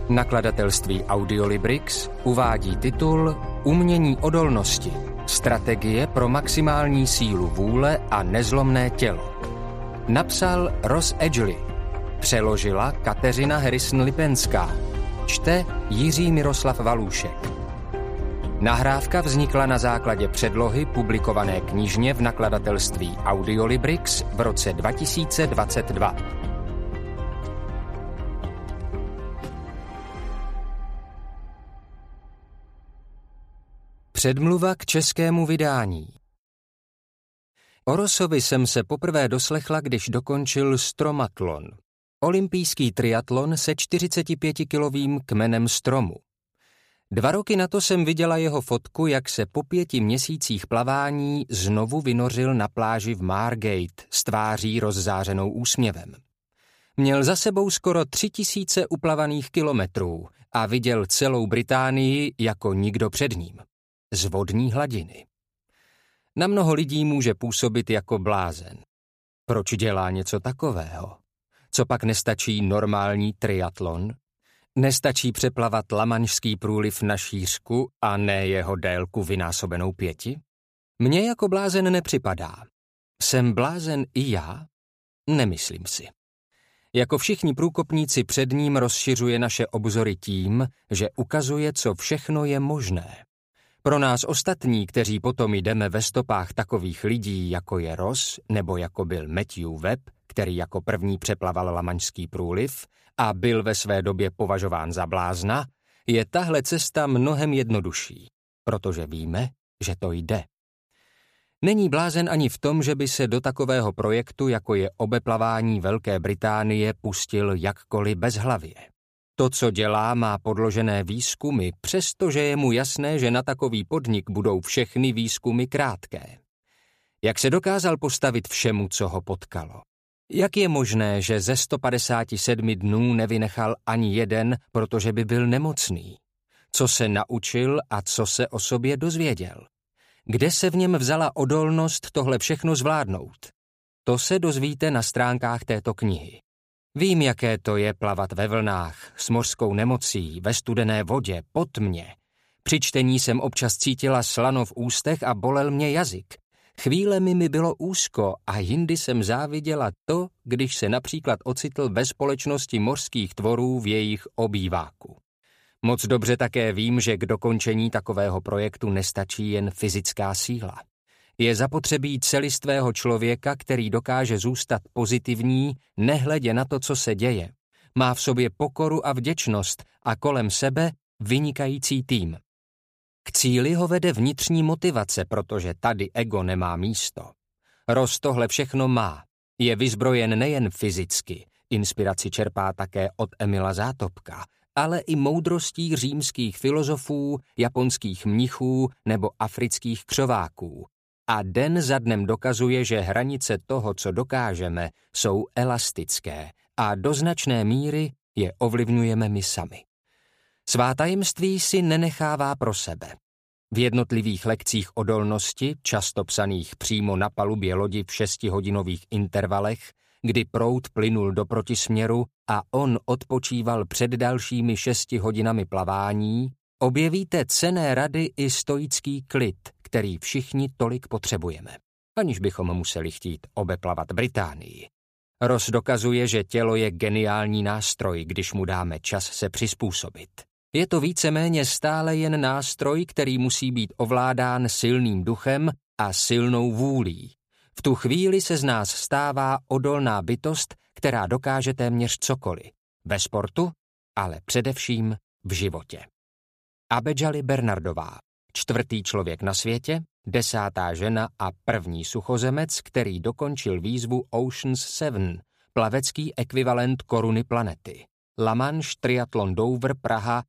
Nakladatelství Audiolibrix uvádí titul Umění odolnosti. Strategie pro maximální sílu vůle a nezlomné tělo. Napsal Ross Edgley. Přeložila Kateřina Harrison-Lipenská. Čte Jiří Miroslav Valůšek. Nahrávka vznikla na základě předlohy publikované knižně v nakladatelství Audiolibrix v roce 2022. Předmluva k českému vydání. O Rossovi jsem se poprvé doslechla, když dokončil stromatlon. Olympijský triatlon se 45kilovým kmenem stromu. 2 roky na to jsem viděla jeho fotku, jak se po 5 měsících plavání znovu vynořil na pláži v Margate s tváří rozzářenou úsměvem. Měl za sebou skoro 3000 uplavaných kilometrů a viděl celou Británii jako nikdo před ním. Z vodní hladiny. Na mnoho lidí může působit jako blázen. Proč dělá něco takového? Co pak nestačí normální triatlon? Nestačí přeplavat Lamanšský průliv na šířku a ne jeho délku vynásobenou 5? Mně jako blázen nepřipadá. Jsem blázen i já? Nemyslím si. Jako všichni průkopníci před ním rozšiřuje naše obzory tím, že ukazuje, co všechno je možné. Pro nás ostatní, kteří potom jdeme ve stopách takových lidí, jako je Ross nebo jako byl Matthew Webb, který jako první přeplaval Lamanšský průliv a byl ve své době považován za blázna, je tahle cesta mnohem jednodušší, protože víme, že to jde. Není blázen ani v tom, že by se do takového projektu, jako je obeplavání Velké Británie, pustil jakkoliv bezhlavě. To, co dělá, má podložené výzkumy, přestože je mu jasné, že na takový podnik budou všechny výzkumy krátké. Jak se dokázal postavit všemu, co ho potkalo? Jak je možné, že ze 157 dnů nevynechal ani jeden, protože by byl nemocný? Co se naučil a co se o sobě dozvěděl? Kde se v něm vzala odolnost tohle všechno zvládnout? To se dozvíte na stránkách této knihy. Vím, jaké to je plavat ve vlnách, s mořskou nemocí, ve studené vodě, pod tmě. Při čtení jsem občas cítila slano v ústech a bolel mě jazyk. Chvílemi mi bylo úzko a jindy jsem záviděla to, když se například ocitl ve společnosti mořských tvorů v jejich obýváku. Moc dobře také vím, že k dokončení takového projektu nestačí jen fyzická síla. Je zapotřebí celistvého člověka, který dokáže zůstat pozitivní, nehledě na to, co se děje. Má v sobě pokoru a vděčnost a kolem sebe vynikající tým. K cíli ho vede vnitřní motivace, protože tady ego nemá místo. Ross tohle všechno má. Je vyzbrojen nejen fyzicky, inspiraci čerpá také od Emila Zátopka, ale i moudrostí římských filozofů, japonských mnichů nebo afrických křováků. A den za dnem dokazuje, že hranice toho, co dokážeme, jsou elastické a do značné míry je ovlivňujeme my sami. Svá tajemství si nenechává pro sebe. V jednotlivých lekcích odolnosti, často psaných přímo na palubě lodi v 6hodinových intervalech, kdy proud plynul do protisměru a on odpočíval před dalšími 6 hodinami plavání, objevíte cenné rady i stoický klid, který všichni tolik potřebujeme, aniž bychom museli chtít obeplavat Británii. Ross dokazuje, že tělo je geniální nástroj, když mu dáme čas se přizpůsobit. Je to víceméně stále jen nástroj, který musí být ovládán silným duchem a silnou vůlí. V tu chvíli se z nás stává odolná bytost, která dokáže téměř cokoliv. Ve sportu, ale především v životě. Abedžali Bernardová, 4. člověk na světě, 10. žena a 1. suchozemec, který dokončil výzvu Ocean's 7, plavecký ekvivalent koruny planety. La Manche Triathlon Dover Praha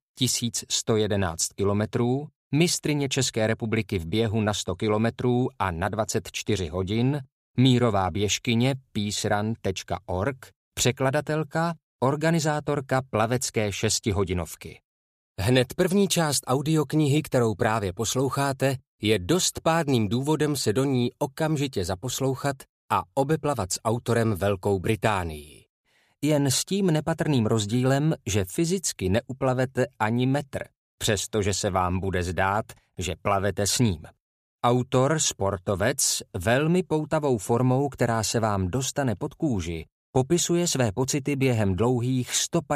1111 kilometrů, mistryně České republiky v běhu na 100 kilometrů a na 24 hodin, mírová běžkyně peacerun.org, překladatelka, organizátorka plavecké 6hodinovky. Hned první část audioknihy, kterou právě posloucháte, je dost pádným důvodem se do ní okamžitě zaposlouchat a obeplavat s autorem Velkou Británii. jen s tím nepatrným rozdílem, že fyzicky neuplavete ani metr, přestože se vám bude zdát, že plavete s ním. Autor, sportovec, velmi poutavou formou, která se vám dostane pod kůži, popisuje své pocity během dlouhých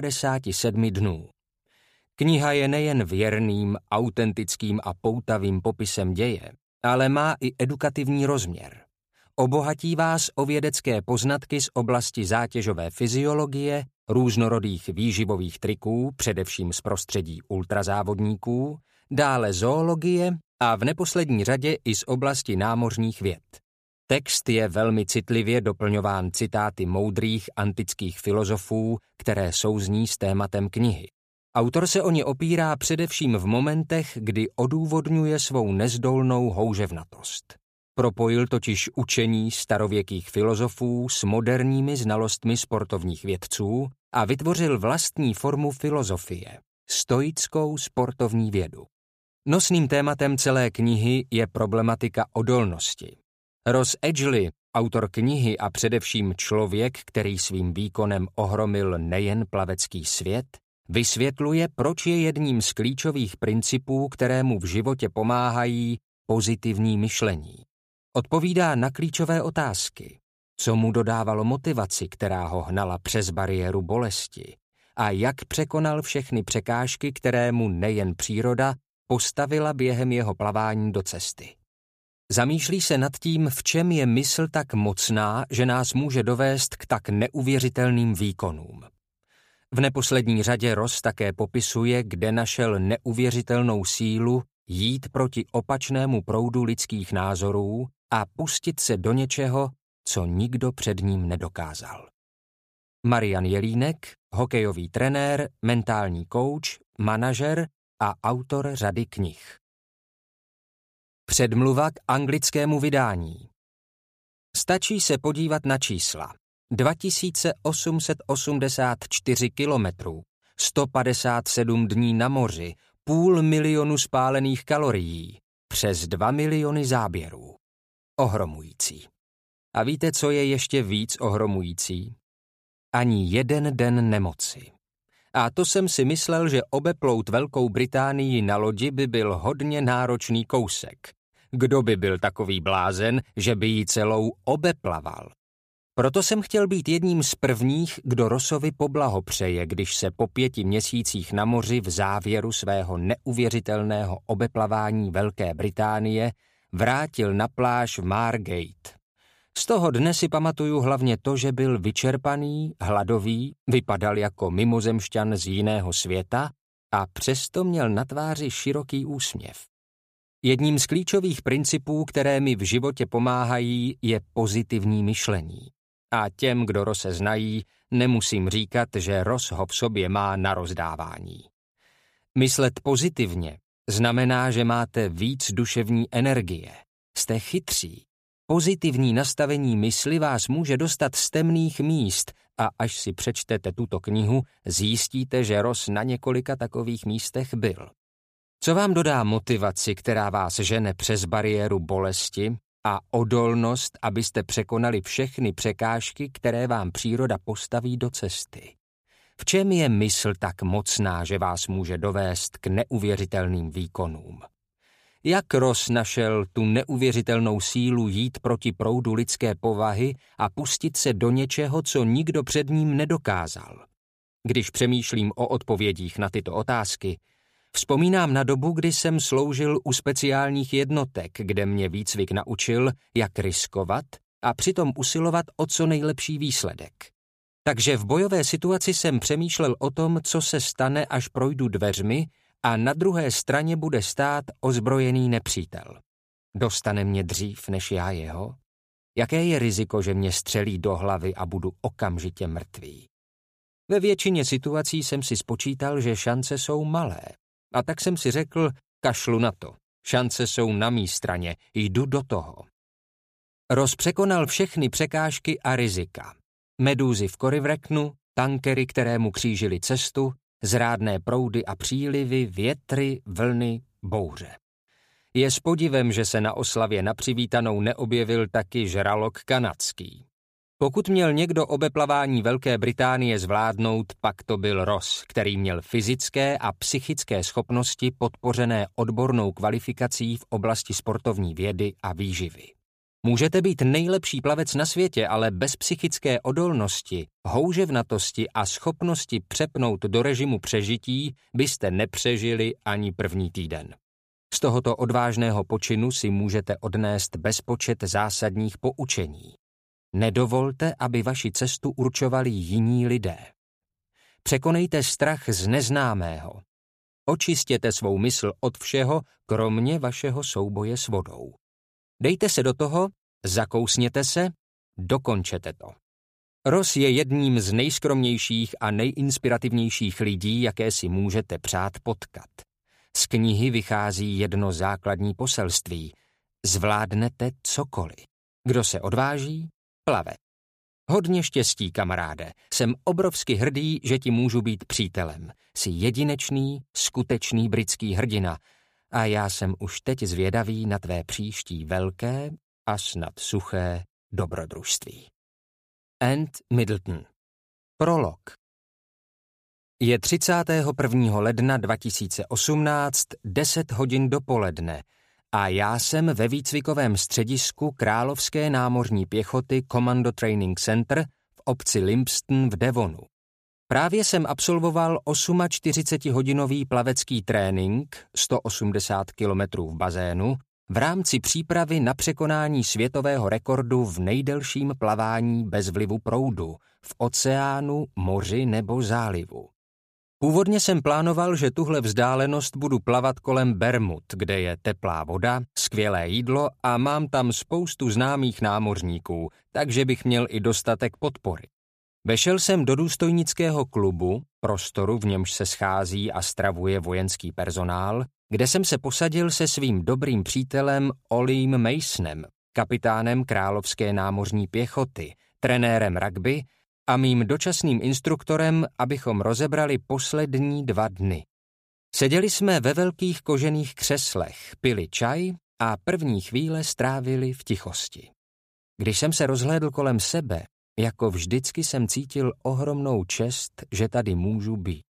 157 dnů. Kniha je nejen věrným, autentickým a poutavým popisem děje, ale má i edukativní rozměr. Obohatí vás o vědecké poznatky z oblasti zátěžové fyziologie, různorodých výživových triků, především z prostředí ultrazávodníků, dále zoologie a v neposlední řadě i z oblasti námořních věd. Text je velmi citlivě doplňován citáty moudrých antických filozofů, které souzní s tématem knihy. Autor se o ně opírá především v momentech, kdy odůvodňuje svou nezdolnou houževnatost. Propojil totiž učení starověkých filozofů s moderními znalostmi sportovních vědců a vytvořil vlastní formu filozofie, stoickou sportovní vědu. Nosným tématem celé knihy je problematika odolnosti. Ross Edgley, autor knihy a především člověk, který svým výkonem ohromil nejen plavecký svět, vysvětluje, proč je jedním z klíčových principů, kterému v životě pomáhají, pozitivní myšlení. Odpovídá na klíčové otázky, co mu dodávalo motivaci, která ho hnala přes bariéru bolesti, a jak překonal všechny překážky, které mu nejen příroda postavila během jeho plavání do cesty. Zamýšlí se nad tím, v čem je mysl tak mocná, že nás může dovést k tak neuvěřitelným výkonům. V neposlední řadě Ross také popisuje, kde našel neuvěřitelnou sílu jít proti opačnému proudu lidských názorů a pustit se do něčeho, co nikdo před ním nedokázal. Marian Jelínek, hokejový trenér, mentální kouč, manažer a autor řady knih. Předmluva k anglickému vydání. Stačí se podívat na čísla. 2884 kilometrů, 157 dní na moři, 500 000 spálených kalorií, přes 2 miliony záběrů. Ohromující. A víte, co je ještě víc ohromující? Ani jeden den nemoci. A to jsem si myslel, že obeplout Velkou Británii na lodi by byl hodně náročný kousek. Kdo by byl takový blázen, že by ji celou obeplaval? Proto jsem chtěl být jedním z prvních, kdo Rossovi poblahopřeje, když se po 5 měsících na moři v závěru svého neuvěřitelného obeplavání Velké Británie vrátil na pláž v Margate. Z toho dne si pamatuju hlavně to, že byl vyčerpaný, hladový, vypadal jako mimozemšťan z jiného světa a přesto měl na tváři široký úsměv. Jedním z klíčových principů, které mi v životě pomáhají, je pozitivní myšlení. A těm, kdo Rosse znají, nemusím říkat, že Ross ho v sobě má na rozdávání. Myslet pozitivně znamená, že máte víc duševní energie. Jste chytří. Pozitivní nastavení mysli vás může dostat z temných míst a až si přečtete tuto knihu, zjistíte, že Ross na několika takových místech byl. Co vám dodá motivaci, která vás žene přes bariéru bolesti a odolnost, abyste překonali všechny překážky, které vám příroda postaví do cesty? V čem je mysl tak mocná, že vás může dovést k neuvěřitelným výkonům? Jak Ross našel tu neuvěřitelnou sílu jít proti proudu lidské povahy a pustit se do něčeho, co nikdo před ním nedokázal? Když přemýšlím o odpovědích na tyto otázky, vzpomínám na dobu, kdy jsem sloužil u speciálních jednotek, kde mě výcvik naučil, jak riskovat a přitom usilovat o co nejlepší výsledek. Takže v bojové situaci jsem přemýšlel o tom, co se stane, až projdu dveřmi a na druhé straně bude stát ozbrojený nepřítel. Dostane mě dřív, než já jeho? Jaké je riziko, že mě střelí do hlavy a budu okamžitě mrtvý? Ve většině situací jsem si spočítal, že šance jsou malé. A tak jsem si řekl, kašlu na to. Šance jsou na mý straně, jdu do toho. Ross překonal všechny překážky a rizika. Medúzy v Corryvrecnu, tankery, které mu křížily cestu, zrádné proudy a přílivy, větry, vlny, bouře. Je s podivem, že se na oslavě na přivítanou neobjevil taky žralok kanadský. Pokud měl někdo obeplavání Velké Británie zvládnout, pak to byl Ross, který měl fyzické a psychické schopnosti podpořené odbornou kvalifikací v oblasti sportovní vědy a výživy. Můžete být nejlepší plavec na světě, ale bez psychické odolnosti, houževnatosti a schopnosti přepnout do režimu přežití byste nepřežili ani první týden. Z tohoto odvážného počinu si můžete odnést bezpočet zásadních poučení. Nedovolte, aby vaši cestu určovali jiní lidé. Překonejte strach z neznámého. Očistěte svou mysl od všeho, kromě vašeho souboje s vodou. Dejte se do toho, zakousněte se, dokončete to. Ross je jedním z nejskromnějších a nejinspirativnějších lidí, jaké si můžete přát potkat. Z knihy vychází jedno základní poselství. Zvládnete cokoliv. Kdo se odváží, plave. Hodně štěstí, kamaráde. Jsem obrovsky hrdý, že ti můžu být přítelem. Jsi jedinečný, skutečný britský hrdina. A já jsem už teď zvědavý na tvé příští velké a snad suché dobrodružství. Ant Middleton. Prolog. Je 31. ledna 2018, 10 hodin dopoledne a já jsem ve výcvikovém středisku Královské námořní pěchoty Commando Training Center v obci Lympston v Devonu. Právě jsem absolvoval 48hodinový plavecký trénink, 180 kilometrů v bazénu, v rámci přípravy na překonání světového rekordu v nejdelším plavání bez vlivu proudu, v oceánu, moři nebo zálivu. Původně jsem plánoval, že tuhle vzdálenost budu plavat kolem Bermud, kde je teplá voda, skvělé jídlo a mám tam spoustu známých námořníků, takže bych měl i dostatek podpory. Vešel jsem do důstojnického klubu, prostoru, v němž se schází a stravuje vojenský personál, kde jsem se posadil se svým dobrým přítelem Oliem Masonem, kapitánem Královské námořní pěchoty, trenérem rugby a mým dočasným instruktorem, abychom rozebrali poslední 2 dny. Seděli jsme ve velkých kožených křeslech, pili čaj a první chvíle strávili v tichosti. Když jsem se rozhlédl kolem sebe, jako vždycky jsem cítil ohromnou čest, že tady můžu být.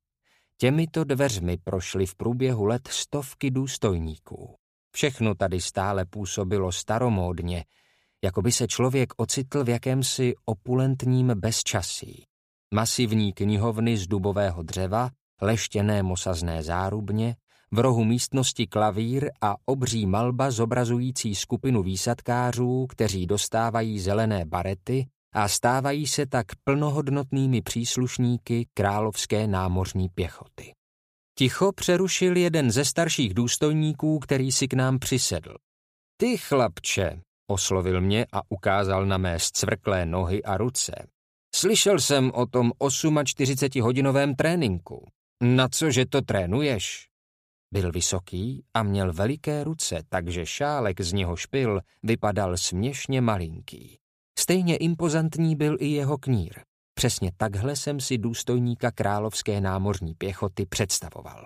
Těmito dveřmi prošly v průběhu let stovky důstojníků. Všechno tady stále působilo staromódně, jako by se člověk ocitl v jakémsi opulentním bezčasí. Masivní knihovny z dubového dřeva, leštěné mosazné zárubně, v rohu místnosti klavír a obří malba zobrazující skupinu výsadkářů, kteří dostávají zelené barety a stávají se tak plnohodnotnými příslušníky Královské námořní pěchoty. Ticho přerušil jeden ze starších důstojníků, který si k nám přisedl. Ty chlapče, oslovil mě a ukázal na mé zcvrklé nohy a ruce. Slyšel jsem o tom 48hodinovém tréninku. Na cože to trénuješ? Byl vysoký a měl veliké ruce, takže šálek, z něhož pil, vypadal směšně malinký. Stejně impozantní byl i jeho knír. Přesně takhle jsem si důstojníka Královské námořní pěchoty představoval.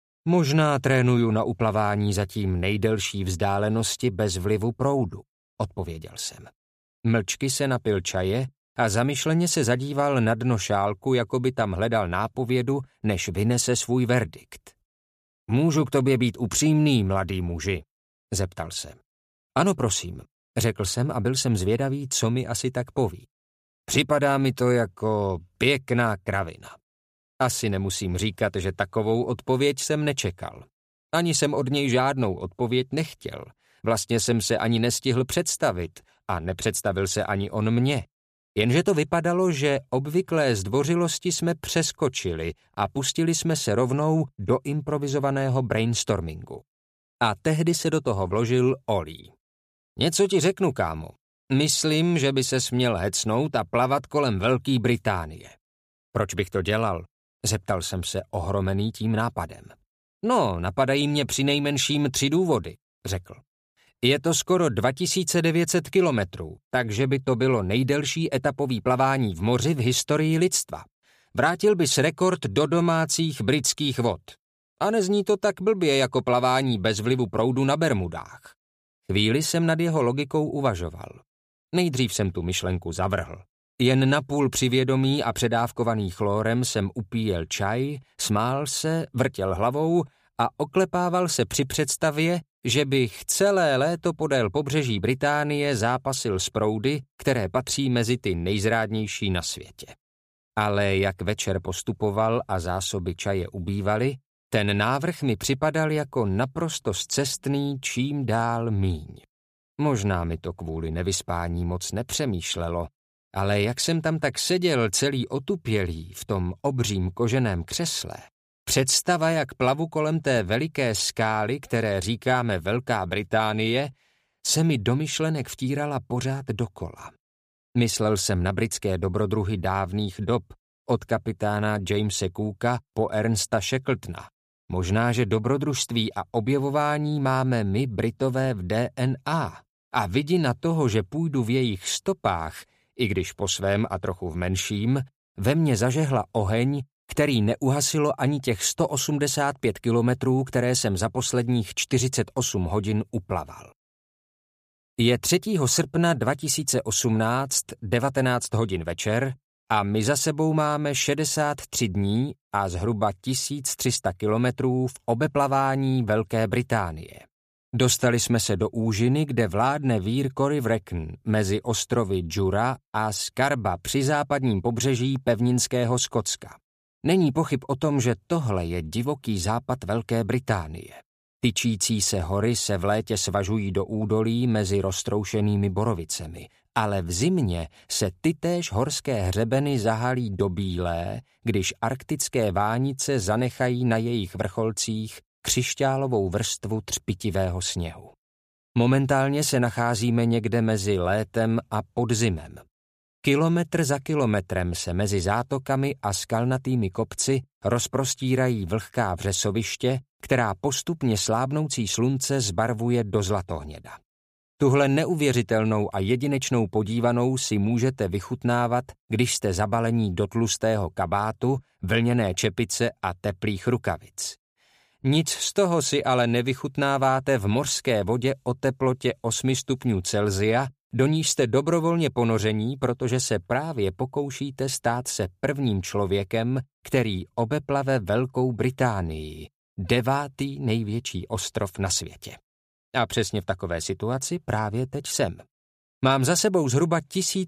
Možná trénuju na uplavání zatím nejdelší vzdálenosti bez vlivu proudu, odpověděl jsem. Mlčky se napil čaje a zamyšleně se zadíval na dno šálku, jako by tam hledal nápovědu, než vynese svůj verdikt. Můžu k tobě být upřímný, mladý muži? Zeptal se. Ano, prosím, řekl jsem a byl jsem zvědavý, co mi asi tak poví. Připadá mi to jako pěkná kravina. Asi nemusím říkat, že takovou odpověď jsem nečekal. Ani jsem od něj žádnou odpověď nechtěl. Vlastně jsem se ani nestihl představit a nepředstavil se ani on mě. Jenže to vypadalo, že obvyklé zdvořilosti jsme přeskočili a pustili jsme se rovnou do improvizovaného brainstormingu. A tehdy se do toho vložil Ollie. Něco ti řeknu, kámo. Myslím, že by ses měl hecnout a plavat kolem Velké Británie. Proč bych to dělal? Zeptal jsem se ohromený tím nápadem. No, napadají mě přinejmenším 3 důvody, řekl. Je to skoro 2900 kilometrů, takže by to bylo nejdelší etapový plavání v moři v historii lidstva. Vrátil bys rekord do domácích britských vod. A nezní to tak blbě jako plavání bez vlivu proudu na Bermudách. Chvíli jsem nad jeho logikou uvažoval. Nejdřív jsem tu myšlenku zavrhl. Jen napůl přivědomý a předávkovaný chlórem jsem upíjel čaj, smál se, vrtěl hlavou a oklepával se při představě, že bych celé léto podél pobřeží Británie zápasil s proudy, které patří mezi ty nejzrádnější na světě. Ale jak večer postupoval a zásoby čaje ubývaly, ten návrh mi připadal jako naprosto scestný čím dál míň. Možná mi to kvůli nevyspání moc nepřemýšlelo, ale jak jsem tam tak seděl celý otupělý v tom obřím koženém křesle, představa, jak plavu kolem té veliké skály, které říkáme Velká Británie, se mi do myšlenek vtírala pořád dokola. Myslel jsem na britské dobrodruhy dávných dob, od kapitána Jamese Cooka po Ernsta Shackletona. Možná, že dobrodružství a objevování máme my, Britové, v DNA. A vidina toho, že půjdu v jejich stopách, i když po svém a trochu v menším, ve mně zažehla oheň, který neuhasilo ani těch 185 kilometrů, které jsem za posledních 48 hodin uplaval. Je 3. srpna 2018, 19 hodin večer a my za sebou máme 63 dní a zhruba 1300 kilometrů v obeplavání Velké Británie. Dostali jsme se do úžiny, kde vládne vír Corryvreckan mezi ostrovy Jura a Scarba při západním pobřeží pevninského Skotska. Není pochyb o tom, že tohle je divoký západ Velké Británie. Tyčící se hory se v létě svažují do údolí mezi roztroušenými borovicemi, ale v zimě se tytéž horské hřebeny zahalí do bílé, když arktické vánice zanechají na jejich vrcholcích křišťálovou vrstvu třpitivého sněhu. Momentálně se nacházíme někde mezi létem a podzimem. Kilometr za kilometrem se mezi zátokami a skalnatými kopci rozprostírají vlhká vřesoviště, která postupně slábnoucí slunce zbarvuje do zlatohněda. Tuhle neuvěřitelnou a jedinečnou podívanou si můžete vychutnávat, když jste zabalení do tlustého kabátu, vlněné čepice a teplých rukavic. Nic z toho si ale nevychutnáváte v mořské vodě o teplotě 8 stupňů Celsia, do níž jste dobrovolně ponoření, protože se právě pokoušíte stát se prvním člověkem, který obeplave Velkou Británii, 9. největší ostrov na světě. A přesně v takové situaci právě teď jsem. Mám za sebou zhruba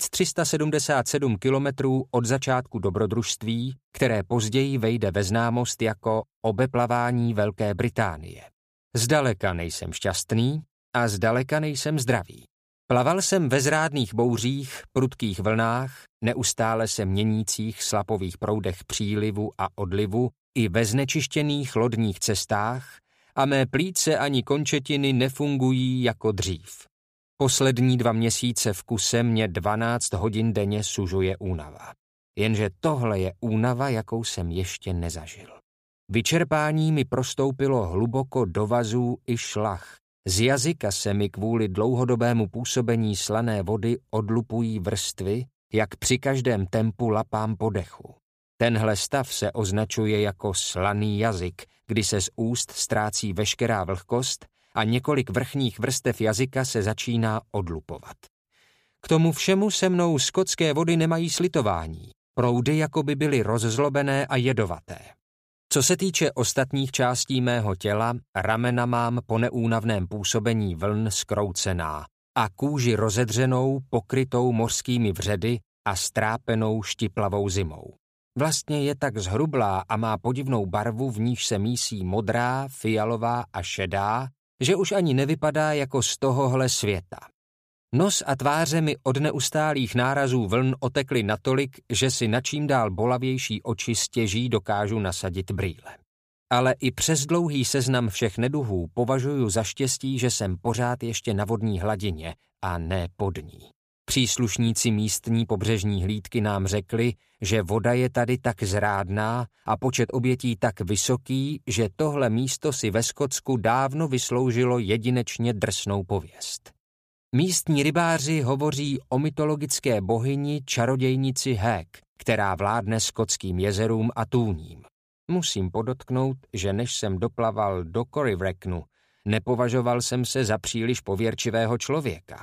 1377 kilometrů od začátku dobrodružství, které později vejde ve známost jako obeplavání Velké Británie. Zdaleka nejsem šťastný a zdaleka nejsem zdravý. Plaval jsem ve zrádných bouřích, prudkých vlnách, neustále se měnících slapových proudech přílivu a odlivu i ve znečištěných lodních cestách a mé plíce ani končetiny nefungují jako dřív. Poslední 2 měsíce v kuse mě 12 hodin denně sužuje únava. Jenže tohle je únava, jakou jsem ještě nezažil. Vyčerpání mi prostoupilo hluboko do vazů i šlach. Z jazyka se mi kvůli dlouhodobému působení slané vody odlupují vrstvy, jak při každém tempu lapám po dechu. Tenhle stav se označuje jako slaný jazyk, kdy se z úst ztrácí veškerá vlhkost a několik vrchních vrstev jazyka se začíná odlupovat. K tomu všemu se mnou skotské vody nemají slitování, proudy jako by byly rozzlobené a jedovaté. Co se týče ostatních částí mého těla, ramena mám po neúnavném působení vln zkroucená a kůži rozedřenou, pokrytou mořskými vředy a strápenou štiplavou zimou. Vlastně je tak zhrublá a má podivnou barvu, v níž se mísí modrá, fialová a šedá, že už ani nevypadá jako z tohohle světa. Nos a tváře mi od neustálých nárazů vln otekly natolik, že si na čím dál bolavější oči stěží dokážu nasadit brýle. Ale i přes dlouhý seznam všech neduhů považuji za štěstí, že jsem pořád ještě na vodní hladině a ne pod ní. Příslušníci místní pobřežní hlídky nám řekli, že voda je tady tak zrádná a počet obětí tak vysoký, že tohle místo si ve Skotsku dávno vysloužilo jedinečně drsnou pověst. Místní rybáři hovoří o mytologické bohyni čarodějnici Hek, která vládne skotským jezerům a tůním. Musím podotknout, že než jsem doplaval do Corryvreckanu, nepovažoval jsem se za příliš pověrčivého člověka.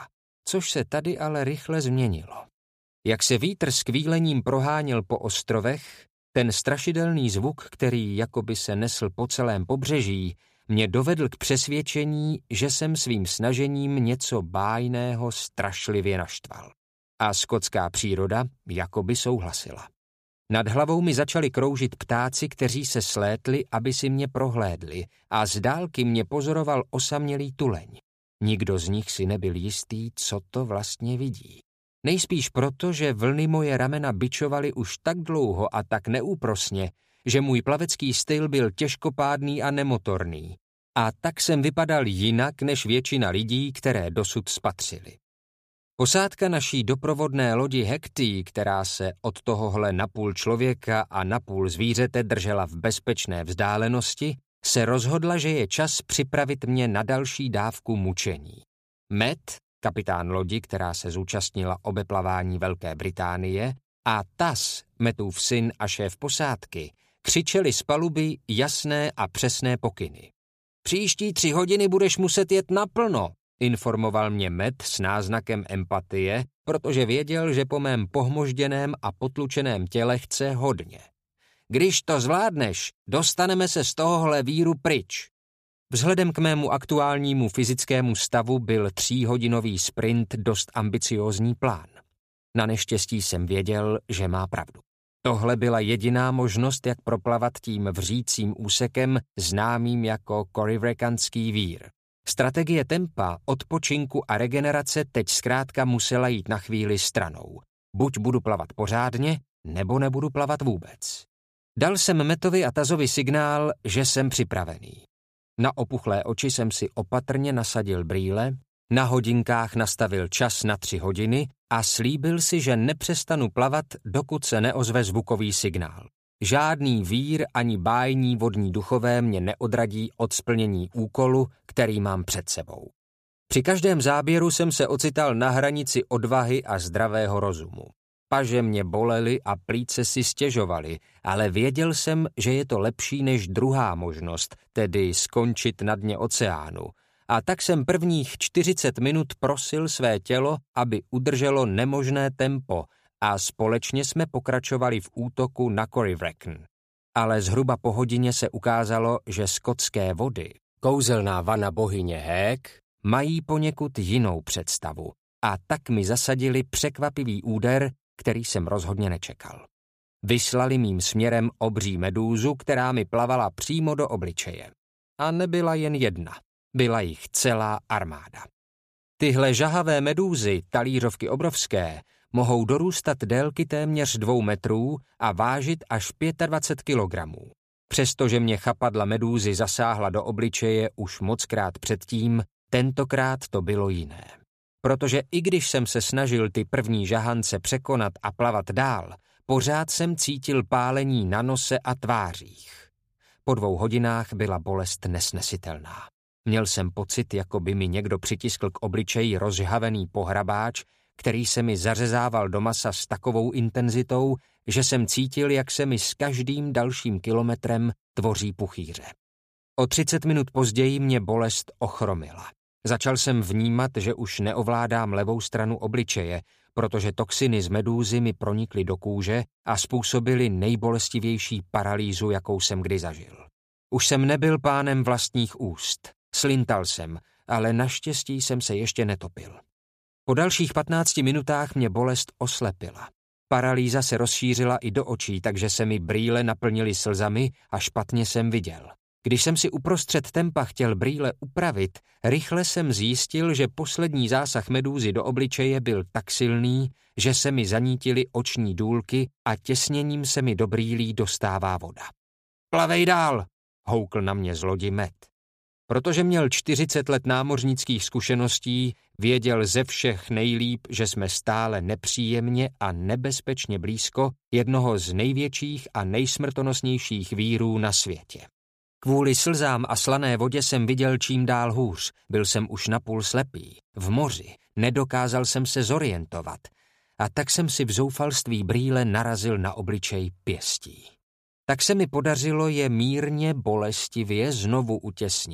což se tady ale rychle změnilo. Jak se vítr s kvílením proháněl po ostrovech, ten strašidelný zvuk, který jakoby se nesl po celém pobřeží, mě dovedl k přesvědčení, že jsem svým snažením něco bájného strašlivě naštval. A skotská příroda jakoby souhlasila. Nad hlavou mi začali kroužit ptáci, kteří se slétli, aby si mě prohlédli, a z dálky mě pozoroval osamělý tuleň. Nikdo z nich si nebyl jistý, co to vlastně vidí. Nejspíš proto, že vlny moje ramena bičovaly už tak dlouho a tak neúprosně, že můj plavecký styl byl těžkopádný a nemotorný. A tak jsem vypadal jinak než většina lidí, které dosud spatřili. Posádka naší doprovodné lodi Hekty, která se od tohohle napůl člověka a napůl zvířete držela v bezpečné vzdálenosti, se rozhodla, že je čas připravit mě na další dávku mučení. Matt, kapitán lodi, která se zúčastnila obeplavání Velké Británie, a Tas, Mattův syn a šéf posádky, křičeli z paluby jasné a přesné pokyny. Příští 3 hodiny budeš muset jet naplno, informoval mě Matt s náznakem empatie, protože věděl, že po mém pohmožděném a potlučeném těle chce hodně. Když to zvládneš, dostaneme se z tohohle víru pryč. Vzhledem k mému aktuálnímu fyzickému stavu byl 3hodinový sprint dost ambiciózní plán. Na neštěstí jsem věděl, že má pravdu. Tohle byla jediná možnost, jak proplavat tím vřícím úsekem známým jako Corryvreckanský vír. Strategie tempa, odpočinku a regenerace teď zkrátka musela jít na chvíli stranou. Buď budu plavat pořádně, nebo nebudu plavat vůbec. Dal jsem Mattovi a Tazovi signál, že jsem připravený. Na opuchlé oči jsem si opatrně nasadil brýle, na hodinkách nastavil čas na 3 hodiny a slíbil si, že nepřestanu plavat, dokud se neozve zvukový signál. Žádný vír ani bájní vodní duchové mě neodradí od splnění úkolu, který mám před sebou. Při každém záběru jsem se ocital na hranici odvahy a zdravého rozumu. Paže mě bolely a plíce si stěžovaly, ale věděl jsem, že je to lepší než druhá možnost, tedy skončit na dně oceánu. A tak jsem prvních 40 minut prosil své tělo, aby udrželo nemožné tempo, a společně jsme pokračovali v útoku na Corryvreckan. Ale zhruba po hodině se ukázalo, že skotské vody, kouzelná vana bohyně Hek, mají poněkud jinou představu, a tak mi zasadili překvapivý úder, který jsem rozhodně nečekal. Vyslali mým směrem obří medúzu, která mi plavala přímo do obličeje. A nebyla jen jedna, byla jich celá armáda. Tyhle žahavé medúzy, talířovky obrovské, mohou dorůstat délky téměř 2 metrů a vážit až 25 kilogramů. Přestože mě chapadla medúzy zasáhla do obličeje už mockrát předtím, tentokrát to bylo jiné. Protože i když jsem se snažil ty první žahance překonat a plavat dál, pořád jsem cítil pálení na nose a tvářích. Po 2 hodinách byla bolest nesnesitelná. Měl jsem pocit, jako by mi někdo přitiskl k obličeji rozžhavený pohrabáč, který se mi zařezával do masa s takovou intenzitou, že jsem cítil, jak se mi s každým dalším kilometrem tvoří puchýře. O 30 minut později mě bolest ochromila. Začal jsem vnímat, že už neovládám levou stranu obličeje, protože toxiny z medúzy mi pronikly do kůže a způsobily nejbolestivější paralýzu, jakou jsem kdy zažil. Už jsem nebyl pánem vlastních úst. Slintal jsem, ale naštěstí jsem se ještě netopil. Po dalších 15 minutách mě bolest oslepila. Paralýza se rozšířila i do očí, takže se mi brýle naplnily slzami a špatně jsem viděl. Když jsem si uprostřed tempa chtěl brýle upravit, rychle jsem zjistil, že poslední zásah medúzy do obličeje byl tak silný, že se mi zanítily oční důlky a těsněním se mi do brýlí dostává voda. Plavej dál, houkl na mě z lodi Matt. Protože měl 40 let námořnických zkušeností, věděl ze všech nejlíp, že jsme stále nepříjemně a nebezpečně blízko jednoho z největších a nejsmrtonosnějších vírů na světě. Kvůli slzám a slané vodě jsem viděl čím dál hůř, byl jsem už napůl slepý, v moři, nedokázal jsem se zorientovat a tak jsem si v zoufalství brýle narazil na obličej pěstí. Tak se mi podařilo je mírně bolestivě znovu utěsnit,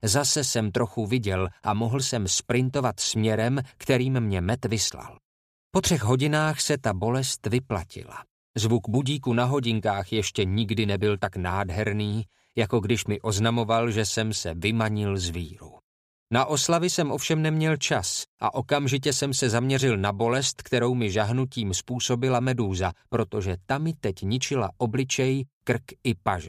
Zase jsem trochu viděl a mohl jsem sprintovat směrem, kterým mě Matt vyslal. Po 3 hodinách se ta bolest vyplatila. Zvuk budíku na hodinkách ještě nikdy nebyl tak nádherný, jako když mi oznamoval, že jsem se vymanil z víru. Na oslavy jsem ovšem neměl čas a okamžitě jsem se zaměřil na bolest, kterou mi žahnutím způsobila medúza, protože ta mi teď ničila obličej, krk i paže.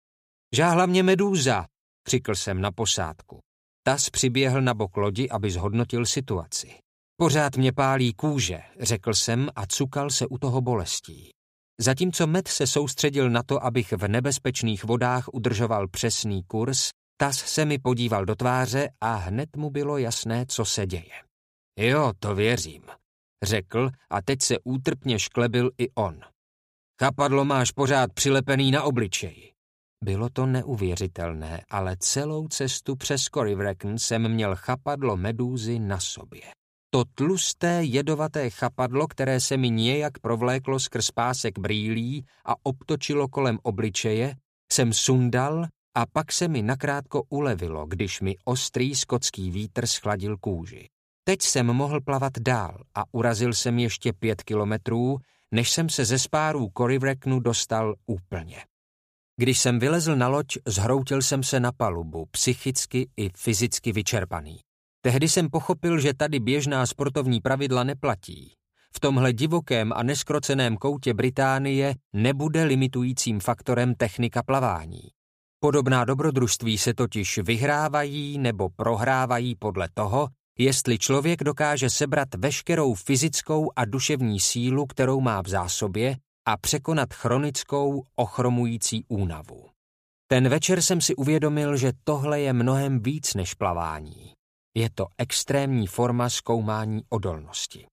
Žáhla mě medúza, křikl jsem na posádku. Tas přiběhl na bok lodi, aby zhodnotil situaci. Pořád mě pálí kůže, řekl jsem a cukal se u toho bolestí. Zatímco Matt se soustředil na to, abych v nebezpečných vodách udržoval přesný kurz, Tas se mi podíval do tváře a hned mu bylo jasné, co se děje. Jo, to věřím, řekl a teď se útrpně šklebil i on. Chapadlo máš pořád přilepený na obličeji. Bylo to neuvěřitelné, ale celou cestu přes Corryvreckan jsem měl chapadlo medúzy na sobě. To tlusté, jedovaté chapadlo, které se mi nějak provléklo skrz pásek brýlí a obtočilo kolem obličeje, jsem sundal a pak se mi nakrátko ulevilo, když mi ostrý skotský vítr schladil kůži. Teď jsem mohl plavat dál a urazil jsem ještě 5 kilometrů, než jsem se ze spárů Corryvreckanu dostal úplně. Když jsem vylezl na loď, zhroutil jsem se na palubu, psychicky i fyzicky vyčerpaný. Tehdy jsem pochopil, že tady běžná sportovní pravidla neplatí. V tomhle divokém a neskroceném koutě Británie nebude limitujícím faktorem technika plavání. Podobná dobrodružství se totiž vyhrávají nebo prohrávají podle toho, jestli člověk dokáže sebrat veškerou fyzickou a duševní sílu, kterou má v zásobě, a překonat chronickou, ochromující únavu. Ten večer jsem si uvědomil, že tohle je mnohem víc než plavání. Je to extrémní forma zkoumání odolnosti.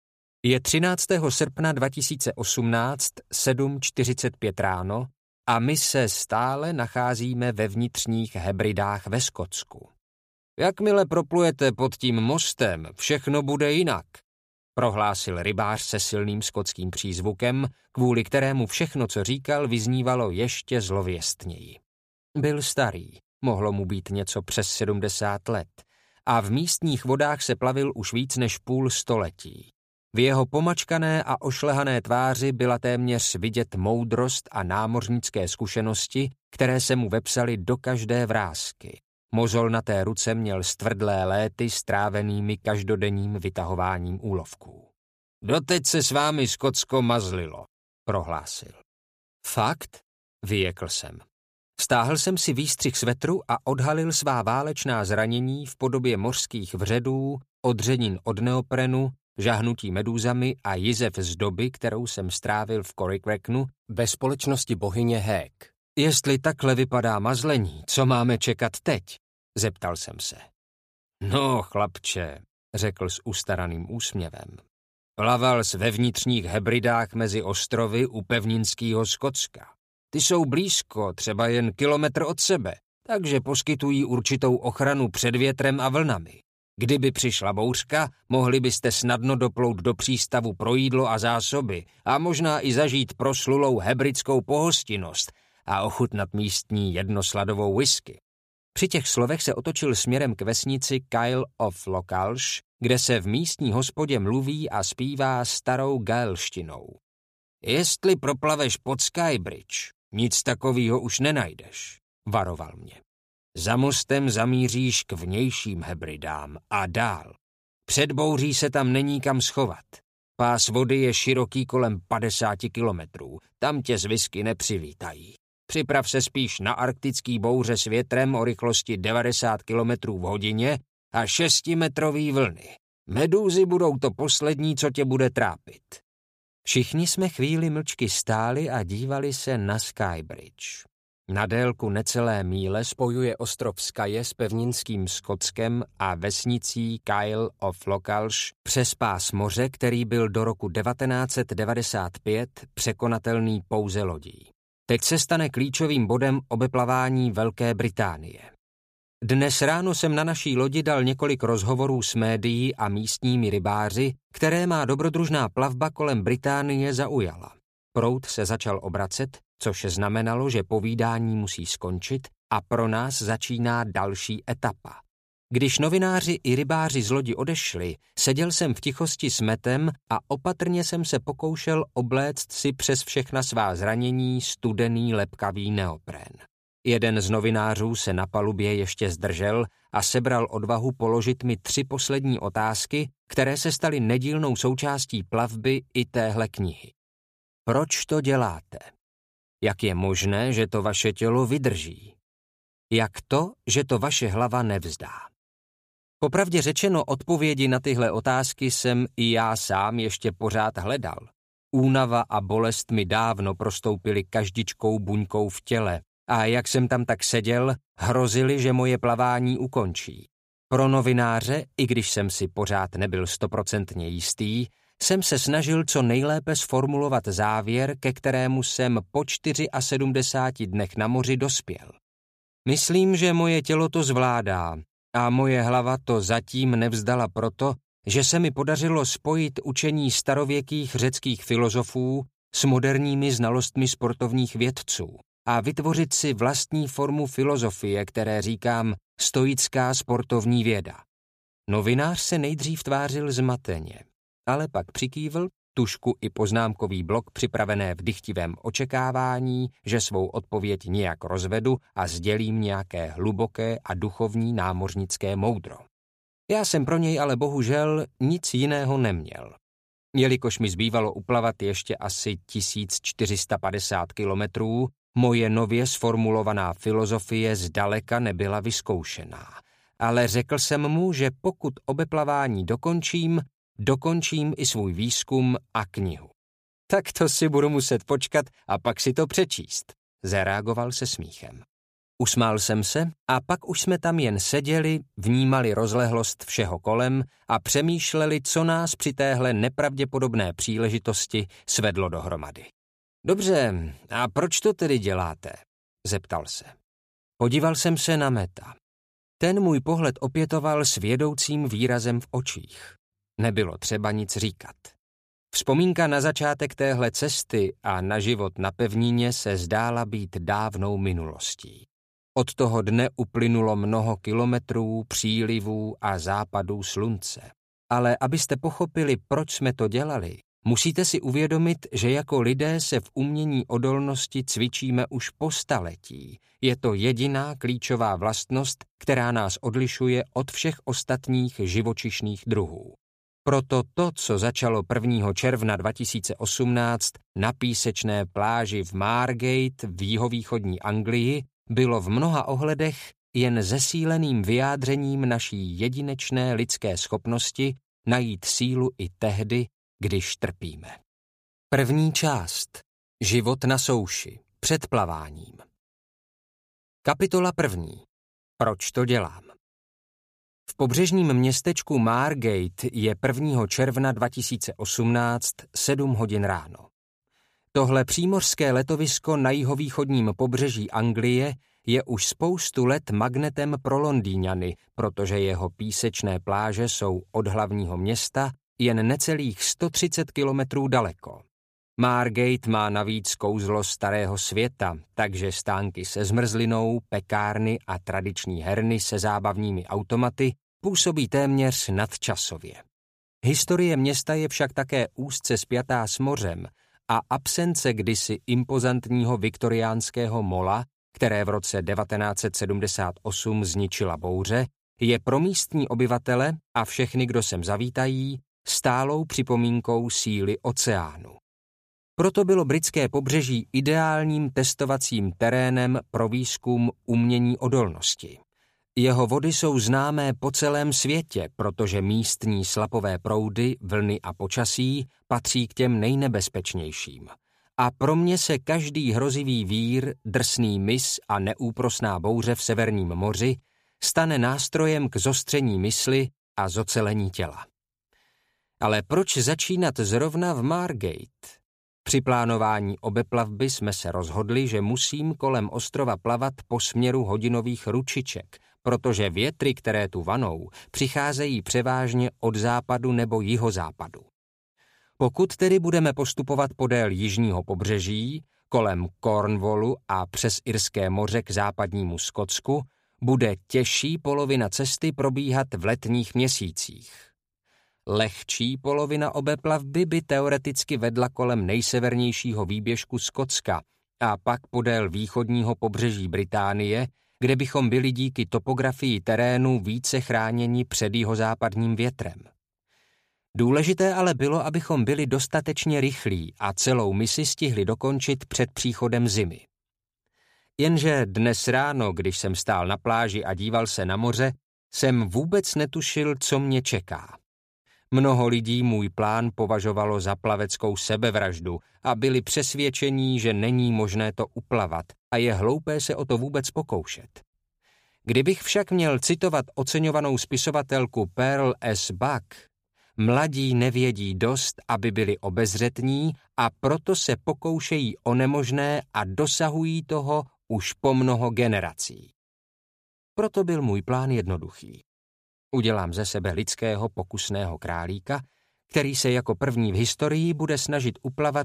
Je 13. srpna 2018, 7:45 ráno a my se stále nacházíme ve vnitřních Hebridách ve Skotsku. Jakmile proplujete pod tím mostem, všechno bude jinak, prohlásil rybář se silným skotským přízvukem, kvůli kterému všechno, co říkal, vyznívalo ještě zlověstněji. Byl starý, mohlo mu být něco přes 70 let, a v místních vodách se plavil už víc než půl století. V jeho pomačkané a ošlehané tváři byla téměř vidět moudrost a námořnické zkušenosti, které se mu vepsaly do každé vrásky. Mozol na té ruce měl stvrdlé léty strávenými každodenním vytahováním úlovků. Doteď se s vámi Skotsko mazlilo, prohlásil. Fakt? Vyjekl jsem. Stáhl jsem si výstřih svetru a odhalil svá válečná zranění v podobě mořských vředů, odřenin od neoprenu, žahnutí medúzami a jizev z doby, kterou jsem strávil v Corryvreckanu ve společnosti bohyně Hek. Jestli takhle vypadá mazlení, co máme čekat teď? Zeptal jsem se. No, chlapče, řekl s ustaraným úsměvem. Plaval jsi ve vnitřních Hebridách mezi ostrovy u pevninského Skotska. Ty jsou blízko, třeba jen kilometr od sebe, takže poskytují určitou ochranu před větrem a vlnami. Kdyby přišla bouřka, mohli byste snadno doplout do přístavu pro jídlo a zásoby a možná i zažít proslulou hebridskou pohostinnost a ochutnat místní jednosladovou whisky. Při těch slovech se otočil směrem k vesnici Kyle of Lochalsh, kde se v místní hospodě mluví a zpívá starou gaelštinou. Jestli proplaveš pod Skybridge, nic takového už nenajdeš, varoval mě. Za mostem zamíříš k vnějším Hebridám a dál. Před bouří se tam není kam schovat. Pás vody je široký kolem 50 kilometrů, tam tě z whisky nepřivítají. Připrav se spíš na arktický bouře s větrem o rychlosti 90 kilometrů v hodině a 6metrový vlny. Medúzy budou to poslední, co tě bude trápit. Všichni jsme chvíli mlčky stáli a dívali se na Skybridge. Na délku necelé míle spojuje ostrov Skye s pevninským Skotskem a vesnicí Kyle of Lochalsh přes pás moře, který byl do roku 1995 překonatelný pouze lodí. Teď se stane klíčovým bodem obeplavání Velké Británie. Dnes ráno jsem na naší lodi dal několik rozhovorů s médií a místními rybáři, které má dobrodružná plavba kolem Británie zaujala. Proud se začal obracet, což znamenalo, že povídání musí skončit, a pro nás začíná další etapa. Když novináři i rybáři z lodi odešli, seděl jsem v tichosti s Mattem a opatrně jsem se pokoušel obléct si přes všechna svá zranění studený lepkavý neoprén. Jeden z novinářů se na palubě ještě zdržel a sebral odvahu položit mi 3 poslední otázky, které se staly nedílnou součástí plavby i téhle knihy. Proč to děláte? Jak je možné, že to vaše tělo vydrží? Jak to, že to vaše hlava nevzdá? Popravdě řečeno, odpovědi na tyhle otázky jsem i já sám ještě pořád hledal. Únava a bolest mi dávno prostoupily každičkou buňkou v těle a jak jsem tam tak seděl, hrozili, že moje plavání ukončí. Pro novináře, i když jsem si pořád nebyl 100% jistý, jsem se snažil co nejlépe sformulovat závěr, ke kterému jsem po 74 dnech na moři dospěl. Myslím, že moje tělo to zvládá a moje hlava to zatím nevzdala proto, že se mi podařilo spojit učení starověkých řeckých filozofů s moderními znalostmi sportovních vědců a vytvořit si vlastní formu filozofie, které říkám stoická sportovní věda. Novinář se nejdřív tvářil zmateně, ale pak přikývl, tužku i poznámkový blok připravené v dychtivém očekávání, že svou odpověď nějak rozvedu a sdělím nějaké hluboké a duchovní námořnické moudro. Já jsem pro něj ale bohužel nic jiného neměl. Jelikož mi zbývalo uplavat ještě asi 1450 kilometrů, moje nově sformulovaná filozofie zdaleka nebyla vyzkoušená. Ale řekl jsem mu, že pokud obeplavání dokončím i svůj výzkum a knihu. Tak to si budu muset počkat a pak si to přečíst, zareagoval se smíchem. Usmál jsem se a pak už jsme tam jen seděli, vnímali rozlehlost všeho kolem a přemýšleli, co nás při téhle nepravděpodobné příležitosti svedlo dohromady. Dobře, a proč to tedy děláte? Zeptal se. Podíval jsem se na Matta. Ten můj pohled opětoval s vědoucím výrazem v očích. Nebylo třeba nic říkat. Vzpomínka na začátek téhle cesty a na život na pevnině se zdála být dávnou minulostí. Od toho dne uplynulo mnoho kilometrů, přílivů a západů slunce. Ale abyste pochopili, proč jsme to dělali, musíte si uvědomit, že jako lidé se v umění odolnosti cvičíme už po staletí. Je to jediná klíčová vlastnost, která nás odlišuje od všech ostatních živočišných druhů. Proto to, co začalo 1. června 2018 na písečné pláži v Margate v jihovýchodní Anglii, bylo v mnoha ohledech jen zesíleným vyjádřením naší jedinečné lidské schopnosti najít sílu i tehdy, když trpíme. První část. Život na souši. Před plaváním. Kapitola 1. Proč to dělám? V pobřežním městečku Margate je 1. června 2018 7 hodin ráno. Tohle přímořské letovisko na jihovýchodním pobřeží Anglie je už spoustu let magnetem pro Londýňany, protože jeho písečné pláže jsou od hlavního města jen necelých 130 kilometrů daleko. Margate má navíc kouzlo starého světa, takže stánky se zmrzlinou, pekárny a tradiční herny se zábavními automaty působí téměř nadčasově. Historie města je však také úzce spjatá s mořem a absence kdysi impozantního viktoriánského mola, které v roce 1978 zničila bouře, je pro místní obyvatele a všechny, kdo sem zavítají, stálou připomínkou síly oceánu. Proto bylo britské pobřeží ideálním testovacím terénem pro výzkum umění odolnosti. Jeho vody jsou známé po celém světě, protože místní slapové proudy, vlny a počasí patří k těm nejnebezpečnějším. A pro mě se každý hrozivý vír, drsný mys a neúprosná bouře v Severním moři stane nástrojem k zostření mysli a zocelení těla. Ale proč začínat zrovna v Margate? Při plánování obeplavby jsme se rozhodli, že musím kolem ostrova plavat po směru hodinových ručiček, protože větry, které tu vanou, přicházejí převážně od západu nebo jihozápadu. Pokud tedy budeme postupovat podél jižního pobřeží, kolem Cornwallu a přes Irské moře k západnímu Skotsku bude těžší polovina cesty probíhat v letních měsících. Lehčí polovina obeplavby by teoreticky vedla kolem nejsevernějšího výběžku Skotska a pak podél východního pobřeží Británie, kde bychom byli díky topografii terénu více chráněni před jihozápadním větrem. Důležité ale bylo, abychom byli dostatečně rychlí a celou misi stihli dokončit před příchodem zimy. Jenže dnes ráno, když jsem stál na pláži a díval se na moře, jsem vůbec netušil, co mě čeká. Mnoho lidí můj plán považovalo za plaveckou sebevraždu a byli přesvědčení, že není možné to uplavat a je hloupé se o to vůbec pokoušet. Kdybych však měl citovat oceňovanou spisovatelku Pearl S. Buck, mladí nevědí dost, aby byli obezřetní a proto se pokoušejí o nemožné a dosahují toho už po mnoho generací. Proto byl můj plán jednoduchý. Udělám ze sebe lidského pokusného králíka, který se jako první v historii bude snažit uplavat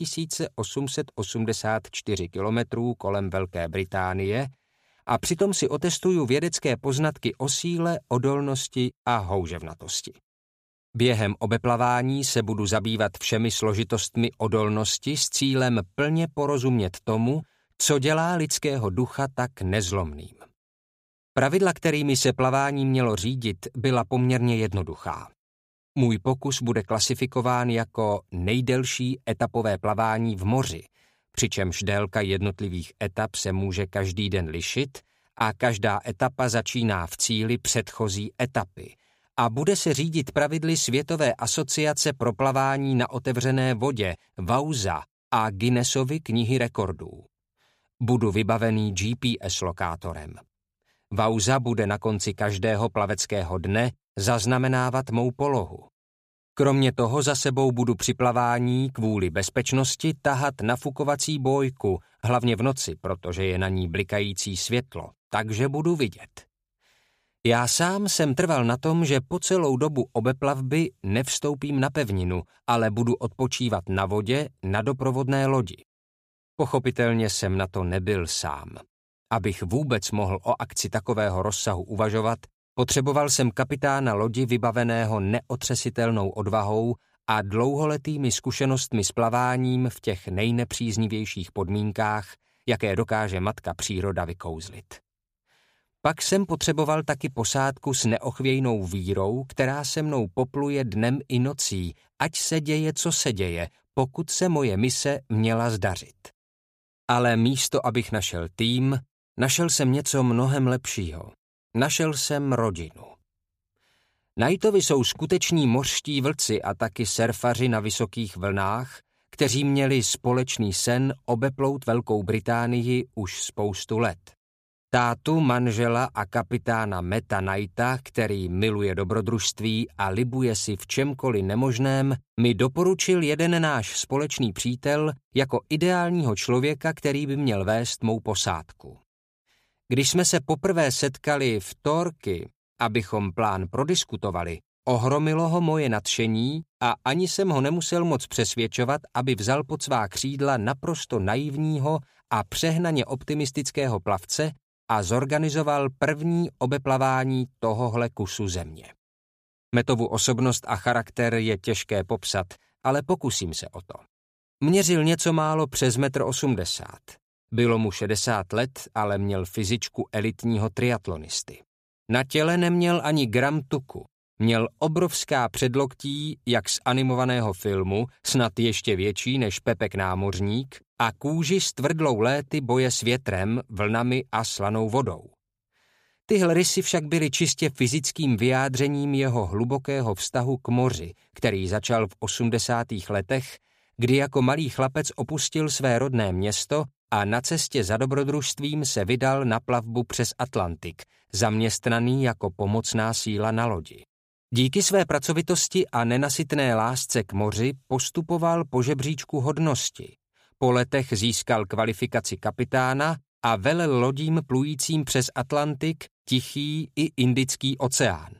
2884 kilometrů kolem Velké Británie a přitom si otestuju vědecké poznatky o síle, odolnosti a houževnatosti. Během obeplavání se budu zabývat všemi složitostmi odolnosti s cílem plně porozumět tomu, co dělá lidského ducha tak nezlomným. Pravidla, kterými se plavání mělo řídit, byla poměrně jednoduchá. Můj pokus bude klasifikován jako nejdelší etapové plavání v moři, přičemž délka jednotlivých etap se může každý den lišit a každá etapa začíná v cíli předchozí etapy a bude se řídit pravidly Světové asociace pro plavání na otevřené vodě, WAUSA a Guinnessovy knihy rekordů. Budu vybavený GPS lokátorem. WAUSA bude na konci každého plaveckého dne zaznamenávat mou polohu. Kromě toho za sebou budu při plavání kvůli bezpečnosti tahat nafukovací bójku, hlavně v noci, protože je na ní blikající světlo, takže budu vidět. Já sám jsem trval na tom, že po celou dobu obeplavby nevstoupím na pevninu, ale budu odpočívat na vodě na doprovodné lodi. Pochopitelně jsem na to nebyl sám. Abych vůbec mohl o akci takového rozsahu uvažovat, potřeboval jsem kapitána lodi vybaveného neotřesitelnou odvahou a dlouholetými zkušenostmi s plaváním v těch nejnepříznivějších podmínkách, jaké dokáže matka příroda vykouzlit. Pak jsem potřeboval taky posádku s neochvějnou vírou, která se mnou popluje dnem i nocí, ať se děje, co se děje, pokud se moje mise měla zdařit. Ale místo, abych našel tým, našel jsem něco mnohem lepšího. Našel jsem rodinu. Knightovi jsou skuteční mořští vlci a taky surfaři na vysokých vlnách, kteří měli společný sen obeplout Velkou Británii už spoustu let. Tátu, manžela a kapitána Matta Knighta, který miluje dobrodružství a libuje si v čemkoliv nemožném, mi doporučil jeden náš společný přítel jako ideálního člověka, který by měl vést mou posádku. Když jsme se poprvé setkali v Torquay, abychom plán prodiskutovali, ohromilo ho moje nadšení a ani jsem ho nemusel moc přesvědčovat, aby vzal pod svá křídla naprosto naivního a přehnaně optimistického plavce a zorganizoval první obeplavání tohohle kusu země. Mattovu osobnost a charakter je těžké popsat, ale pokusím se o to. Měřil něco málo přes 1,80 m. Bylo mu 60 let, ale měl fyzičku elitního triatlonisty. Na těle neměl ani gram tuku. Měl obrovská předloktí, jak z animovaného filmu, snad ještě větší než Pepek námořník, a kůži s tvrdlou léty boje s větrem, vlnami a slanou vodou. Tyhle rysy však byly čistě fyzickým vyjádřením jeho hlubokého vztahu k moři, který začal v 80. letech, kdy jako malý chlapec opustil své rodné město a na cestě za dobrodružstvím se vydal na plavbu přes Atlantik, zaměstnaný jako pomocná síla na lodi. Díky své pracovitosti a nenasytné lásce k moři postupoval po žebříčku hodnosti. Po letech získal kvalifikaci kapitána a velel lodím plujícím přes Atlantik, Tichý i Indický oceán.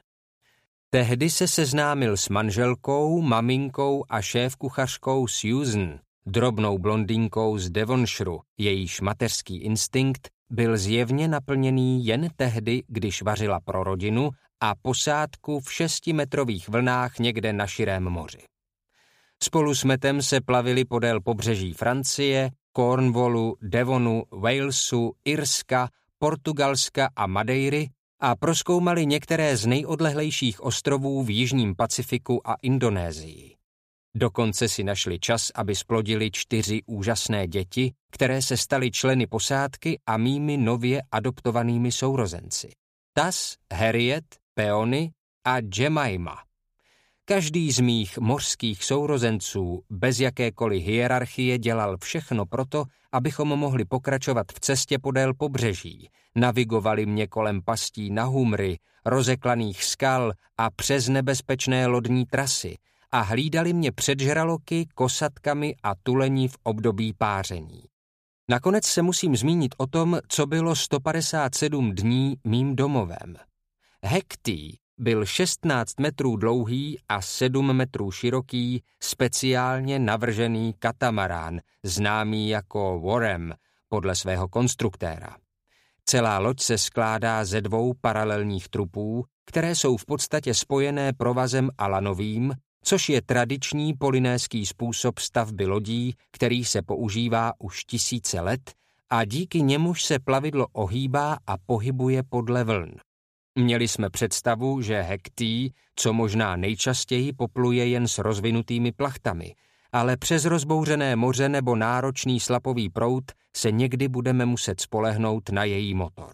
Tehdy se seznámil s manželkou, maminkou a šéfkuchařkou Susan drobnou blondýnkou z Devonshireu, jejíž mateřský instinkt byl zjevně naplněný jen tehdy, když vařila pro rodinu a posádku v 6metrových vlnách někde na širém moři. Spolu s Mattem se plavili podél pobřeží Francie, Cornwallu, Devonu, Walesu, Irska, Portugalska a Madeiry a prozkoumali některé z nejodlehlejších ostrovů v jižním Pacifiku a Indonésii. Dokonce si našli čas, aby splodili 4 úžasné děti, které se staly členy posádky a mými nově adoptovanými sourozenci. Taz, Harriet, Peony a Jemima. Každý z mých mořských sourozenců bez jakékoliv hierarchie dělal všechno proto, abychom mohli pokračovat v cestě podél pobřeží. Navigovali mě kolem pastí na humry, rozeklaných skal a přes nebezpečné lodní trasy a hlídali mě před žraloky, kosatkami a tuleni v období páření. Nakonec se musím zmínit o tom, co bylo 157 dní mým domovem. Hectý byl 16 metrů dlouhý a 7 metrů široký, speciálně navržený katamarán, známý jako Warem podle svého konstruktéra. Celá loď se skládá ze 2 paralelních trupů, které jsou v podstatě spojené provazem alanovým, což je tradiční polynéský způsob stavby lodí, který se používá už tisíce let a díky němuž se plavidlo ohýbá a pohybuje podle vln. Měli jsme představu, že Hectý, co možná nejčastěji popluje jen s rozvinutými plachtami, ale přes rozbouřené moře nebo náročný slapový proud se někdy budeme muset spolehnout na její motor.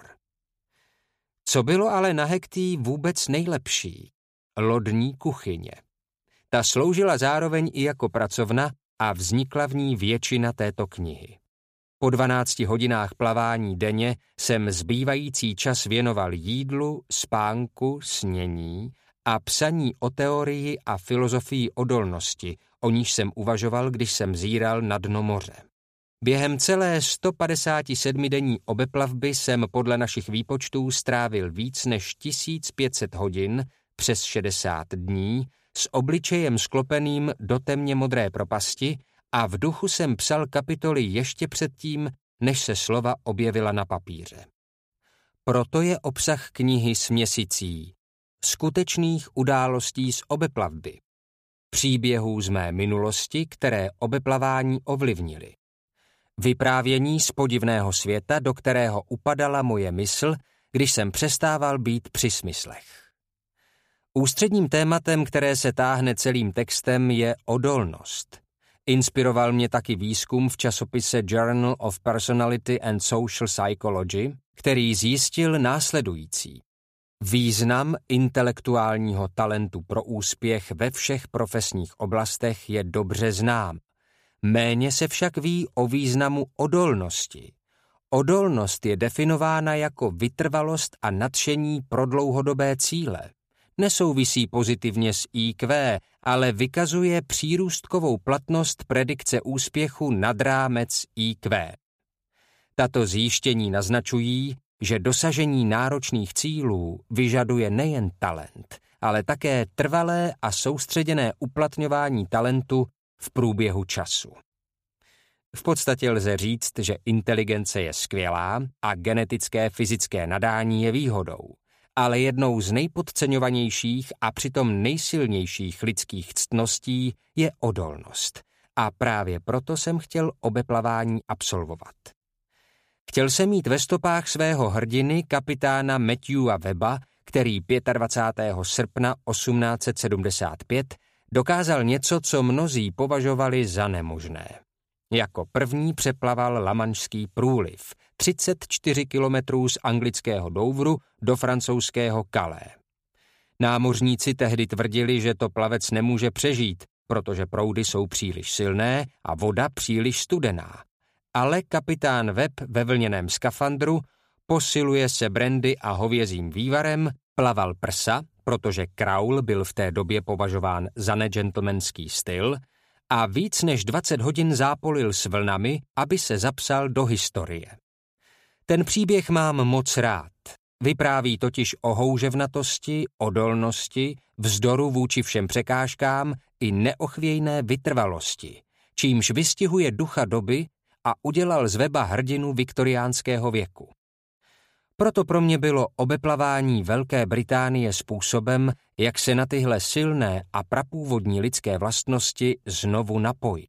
Co bylo ale na Hectý vůbec nejlepší? Lodní kuchyně. Ta sloužila zároveň i jako pracovna a vznikla v ní většina této knihy. Po 12 hodinách plavání denně jsem zbývající čas věnoval jídlu, spánku, snění a psaní o teorii a filozofii odolnosti, o níž jsem uvažoval, když jsem zíral na dno moře. Během celé 157denní obeplavby jsem podle našich výpočtů strávil víc než 1500 hodin, přes 60 dní, s obličejem sklopeným do temně modré propasti a v duchu jsem psal kapitoly ještě předtím, než se slova objevila na papíře. Proto je obsah knihy směsicí skutečných událostí z obeplavby, příběhů z mé minulosti, které obeplavání ovlivnily, vyprávění z podivného světa, do kterého upadala moje mysl, když jsem přestával být při smyslech. Ústředním tématem, které se táhne celým textem, je odolnost. Inspiroval mě taky výzkum v časopise Journal of Personality and Social Psychology, který zjistil následující. Význam intelektuálního talentu pro úspěch ve všech profesních oblastech je dobře znám. Méně se však ví o významu odolnosti. Odolnost je definována jako vytrvalost a nadšení pro dlouhodobé cíle. Nesouvisí pozitivně s IQ, ale vykazuje přírůstkovou platnost predikce úspěchu nad rámec IQ. Tato zjištění naznačují, že dosažení náročných cílů vyžaduje nejen talent, ale také trvalé a soustředěné uplatňování talentu v průběhu času. V podstatě lze říct, že inteligence je skvělá a genetické fyzické nadání je výhodou, ale jednou z nejpodceňovanějších a přitom nejsilnějších lidských ctností je odolnost. A právě proto jsem chtěl obeplavání absolvovat. Chtěl jsem mít ve stopách svého hrdiny kapitána Matthewa Webba, který 25. srpna 1875 dokázal něco, co mnozí považovali za nemožné. Jako první přeplaval Lamanšský průliv, 34 kilometrů z anglického Douvru do francouzského Calais. Námořníci tehdy tvrdili, že to plavec nemůže přežít, protože proudy jsou příliš silné a voda příliš studená. Ale kapitán Webb ve vlněném skafandru posiluje se brandy a hovězím vývarem, plaval prsa, protože kraul byl v té době považován za negentlemanský styl, a víc než 20 hodin zápolil s vlnami, aby se zapsal do historie. Ten příběh mám moc rád. Vypráví totiž o houževnatosti, odolnosti, vzdoru vůči všem překážkám i neochvějné vytrvalosti, čímž vystihuje ducha doby a udělal z Webba hrdinu viktoriánského věku. Proto pro mě bylo obeplavání Velké Británie způsobem, jak se na tyhle silné a prapůvodní lidské vlastnosti znovu napojit.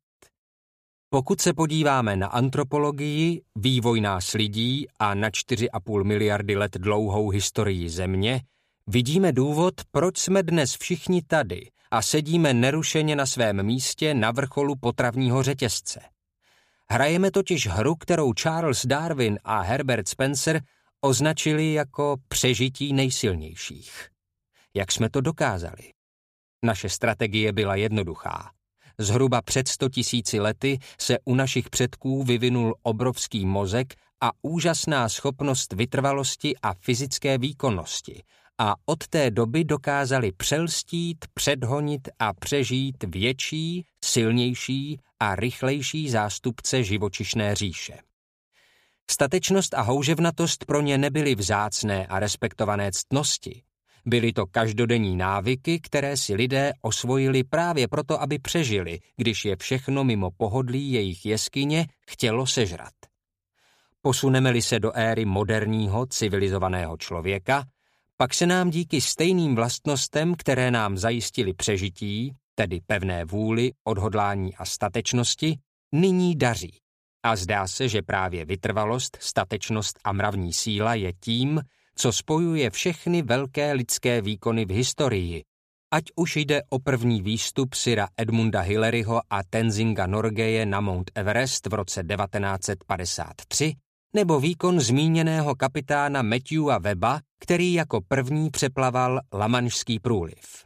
Pokud se podíváme na antropologii, vývoj nás lidí a na 4,5 miliardy let dlouhou historii Země, vidíme důvod, proč jsme dnes všichni tady a sedíme nerušeně na svém místě na vrcholu potravního řetězce. Hrajeme totiž hru, kterou Charles Darwin a Herbert Spencer označili jako přežití nejsilnějších. Jak jsme to dokázali? Naše strategie byla jednoduchá. Zhruba před 100 000 lety se u našich předků vyvinul obrovský mozek a úžasná schopnost vytrvalosti a fyzické výkonnosti a od té doby dokázali přelstít, předhonit a přežít větší, silnější a rychlejší zástupce živočišné říše. Statečnost a houževnatost pro ně nebyly vzácné a respektované ctnosti. Byly to každodenní návyky, které si lidé osvojili právě proto, aby přežili, když je všechno mimo pohodlí jejich jeskyně chtělo sežrat. Posuneme-li se do éry moderního, civilizovaného člověka, pak se nám díky stejným vlastnostem, které nám zajistily přežití, tedy pevné vůli, odhodlání a statečnosti, nyní daří. A zdá se, že právě vytrvalost, statečnost a mravní síla je tím, co spojuje všechny velké lidské výkony v historii, ať už jde o první výstup Sira Edmunda Hillaryho a Tenzinga Norgeje na Mount Everest v roce 1953, nebo výkon zmíněného kapitána Matthewa Webba, který jako první přeplaval Lamanšský průliv.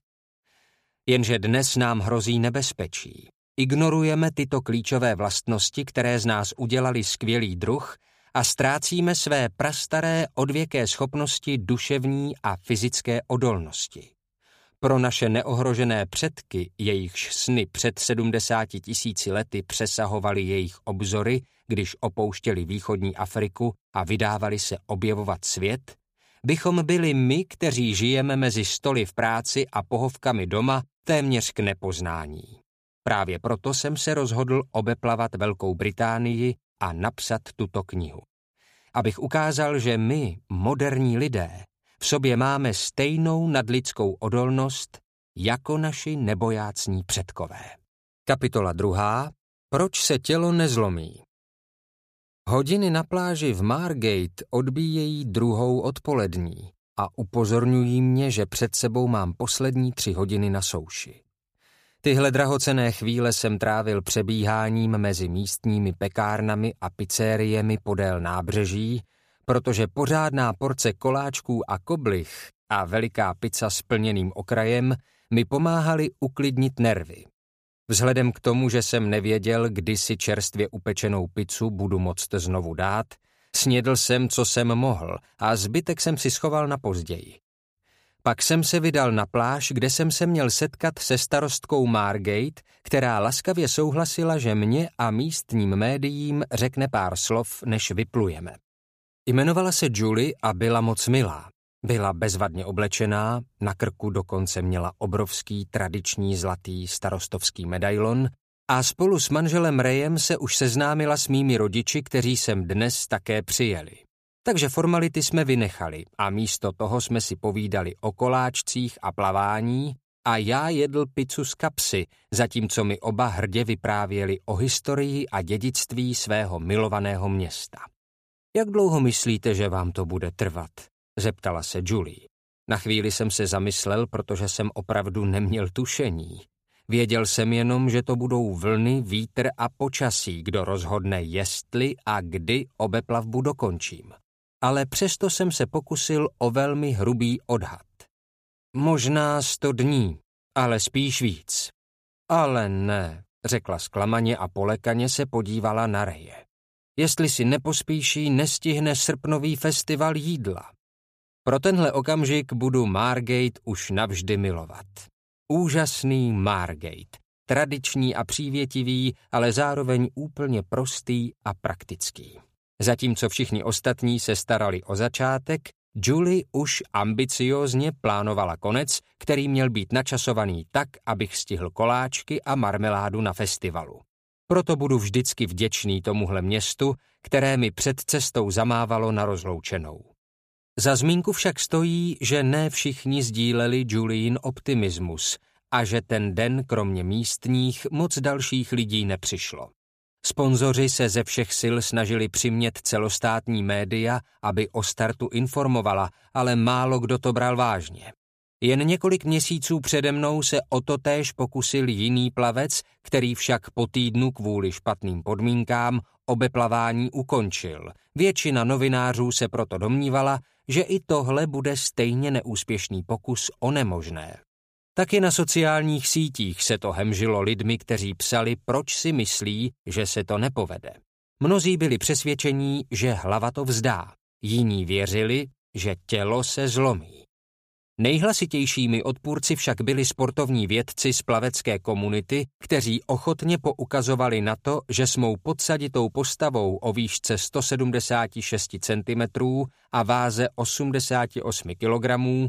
Jenže dnes nám hrozí nebezpečí. Ignorujeme tyto klíčové vlastnosti, které z nás udělali skvělý druh, a ztrácíme své prastaré odvěké schopnosti duševní a fyzické odolnosti. Pro naše neohrožené předky, jejichž sny před 70 000 lety přesahovaly jejich obzory, když opouštěli východní Afriku a vydávali se objevovat svět, bychom byli my, kteří žijeme mezi stoly v práci a pohovkami doma, téměř k nepoznání. Právě proto jsem se rozhodl obeplavat Velkou Británii a napsat tuto knihu. Abych ukázal, že my, moderní lidé, v sobě máme stejnou nadlidskou odolnost jako naši nebojácní předkové. Kapitola 2. Proč se tělo nezlomí? Hodiny na pláži v Margate odbíjejí 2. odpolední a upozorňují mě, že před sebou mám poslední 3 hodiny na souši. Tyhle drahocenné chvíle jsem trávil přebíháním mezi místními pekárnami a pizzériemi podél nábřeží, protože pořádná porce koláčků a koblich a veliká pizza s plněným okrajem mi pomáhaly uklidnit nervy. Vzhledem k tomu, že jsem nevěděl, kdy si čerstvě upečenou pizzu budu moct znovu dát, snědl jsem, co jsem mohl, a zbytek jsem si schoval na později. Pak jsem se vydal na pláž, kde jsem se měl setkat se starostkou Margate, která laskavě souhlasila, že mě a místním médiím řekne pár slov, než vyplujeme. Jmenovala se Julie a byla moc milá. Byla bezvadně oblečená, na krku dokonce měla obrovský tradiční zlatý starostovský medailon a spolu s manželem Rayem se už seznámila s mými rodiči, kteří sem dnes také přijeli. Takže formality jsme vynechali a místo toho jsme si povídali o koláčcích a plavání a já jedl pizzu z kapsy, zatímco mi oba hrdě vyprávěli o historii a dědictví svého milovaného města. Jak dlouho myslíte, že vám to bude trvat? Zeptala se Julie. Na chvíli jsem se zamyslel, protože jsem opravdu neměl tušení. Věděl jsem jenom, že to budou vlny, vítr a počasí, kdo rozhodne, jestli a kdy obeplavbu dokončím. Ale přesto jsem se pokusil o velmi hrubý odhad. Možná 100 dní, ale spíš víc. Ale ne, řekla zklamaně a polekaně se podívala na Raye. Jestli si nepospíší, nestihne srpnový festival jídla. Pro tenhle okamžik budu Margate už navždy milovat. Úžasný Margate, tradiční a přívětivý, ale zároveň úplně prostý a praktický. Zatímco všichni ostatní se starali o začátek, Julie už ambiciózně plánovala konec, který měl být načasovaný tak, abych stihl koláčky a marmeládu na festivalu. Proto budu vždycky vděčný tomuhle městu, které mi před cestou zamávalo na rozloučenou. Za zmínku však stojí, že ne všichni sdíleli Julien optimismus a že ten den kromě místních moc dalších lidí nepřišlo. Sponzoři se ze všech sil snažili přimět celostátní média, aby o startu informovala, ale málo kdo to bral vážně. Jen několik měsíců přede mnou se o to též pokusil jiný plavec, který však po týdnu kvůli špatným podmínkám obeplavání ukončil. Většina novinářů se proto domnívala, že i tohle bude stejně neúspěšný pokus o nemožné. Taky na sociálních sítích se to hemžilo lidmi, kteří psali, proč si myslí, že se to nepovede. Mnozí byli přesvědčení, že hlava to vzdá. Jiní věřili, že tělo se zlomí. Nejhlasitějšími odpůrci však byli sportovní vědci z plavecké komunity, kteří ochotně poukazovali na to, že s mou podsaditou postavou o výšce 176 cm a váze 88 kg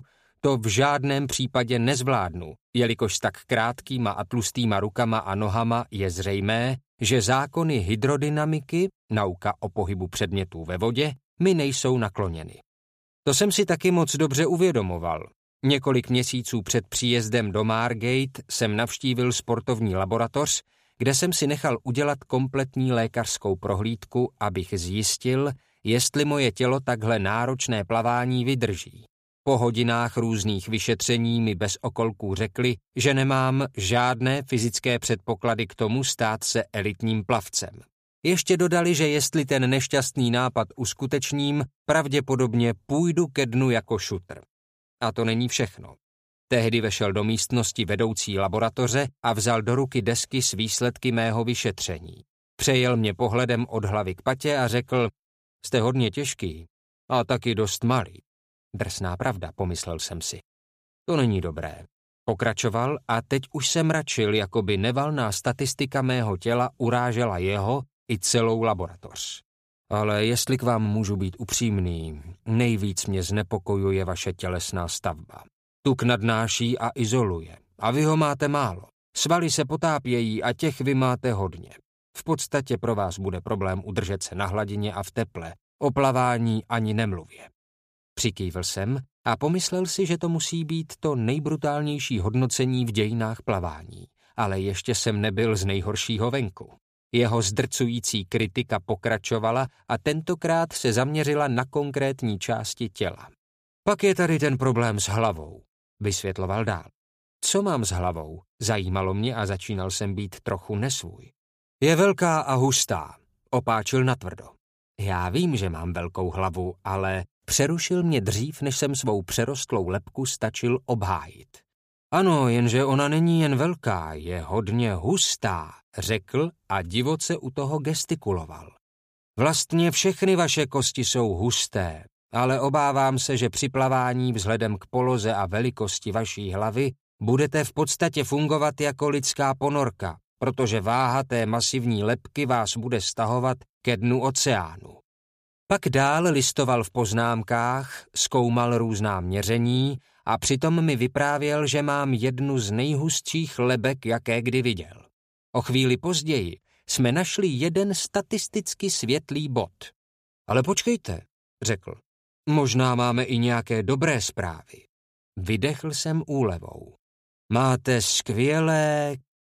to v žádném případě nezvládnu, jelikož s tak krátkýma a tlustýma rukama a nohama je zřejmé, že zákony hydrodynamiky, nauka o pohybu předmětů ve vodě, mi nejsou nakloněny. To jsem si taky moc dobře uvědomoval. Několik měsíců před příjezdem do Margate jsem navštívil sportovní laboratoř, kde jsem si nechal udělat kompletní lékařskou prohlídku, abych zjistil, jestli moje tělo takhle náročné plavání vydrží. Po hodinách různých vyšetření mi bez okolků řekli, že nemám žádné fyzické předpoklady k tomu stát se elitním plavcem. Ještě dodali, že jestli ten nešťastný nápad uskutečním, pravděpodobně půjdu ke dnu jako šutr. A to není všechno. Tehdy vešel do místnosti vedoucí laboratoře a vzal do ruky desky s výsledky mého vyšetření. Přejel mě pohledem od hlavy k patě a řekl, jste hodně těžký a taky dost malý. Drsná pravda, pomyslel jsem si. To není dobré. Pokračoval a teď už jsem mračil, jako by nevalná statistika mého těla urážela jeho i celou laboratoř. Ale jestli k vám můžu být upřímný, nejvíc mě znepokojuje vaše tělesná stavba. Tuk nadnáší a izoluje. A vy ho máte málo. Svaly se potápějí a těch vy máte hodně. V podstatě pro vás bude problém udržet se na hladině a v teple. O plavání ani nemluvě. Přikývl jsem a pomyslel si, že to musí být to nejbrutálnější hodnocení v dějinách plavání. Ale ještě jsem nebyl z nejhoršího venku. Jeho zdrcující kritika pokračovala a tentokrát se zaměřila na konkrétní části těla. Pak je tady ten problém s hlavou, vysvětloval dál. Co mám s hlavou? Zajímalo mě a začínal jsem být trochu nesvůj. Je velká a hustá, opáčil natvrdo. Já vím, že mám velkou hlavu, ale přerušil mě dřív, než jsem svou přerostlou lebku stačil obhájit. Ano, jenže ona není jen velká, je hodně hustá, řekl a divoce u toho gestikuloval. Vlastně všechny vaše kosti jsou husté, ale obávám se, že při plavání vzhledem k poloze a velikosti vaší hlavy budete v podstatě fungovat jako lidská ponorka, protože váha té masivní lebky vás bude stahovat ke dnu oceánu. Pak dál listoval v poznámkách, zkoumal různá měření a přitom mi vyprávěl, že mám jednu z nejhustších lebek, jaké kdy viděl. O chvíli později jsme našli jeden statisticky světlý bod. Ale počkejte, řekl, možná máme i nějaké dobré zprávy. Vydechl jsem úlevou. Máte skvělé,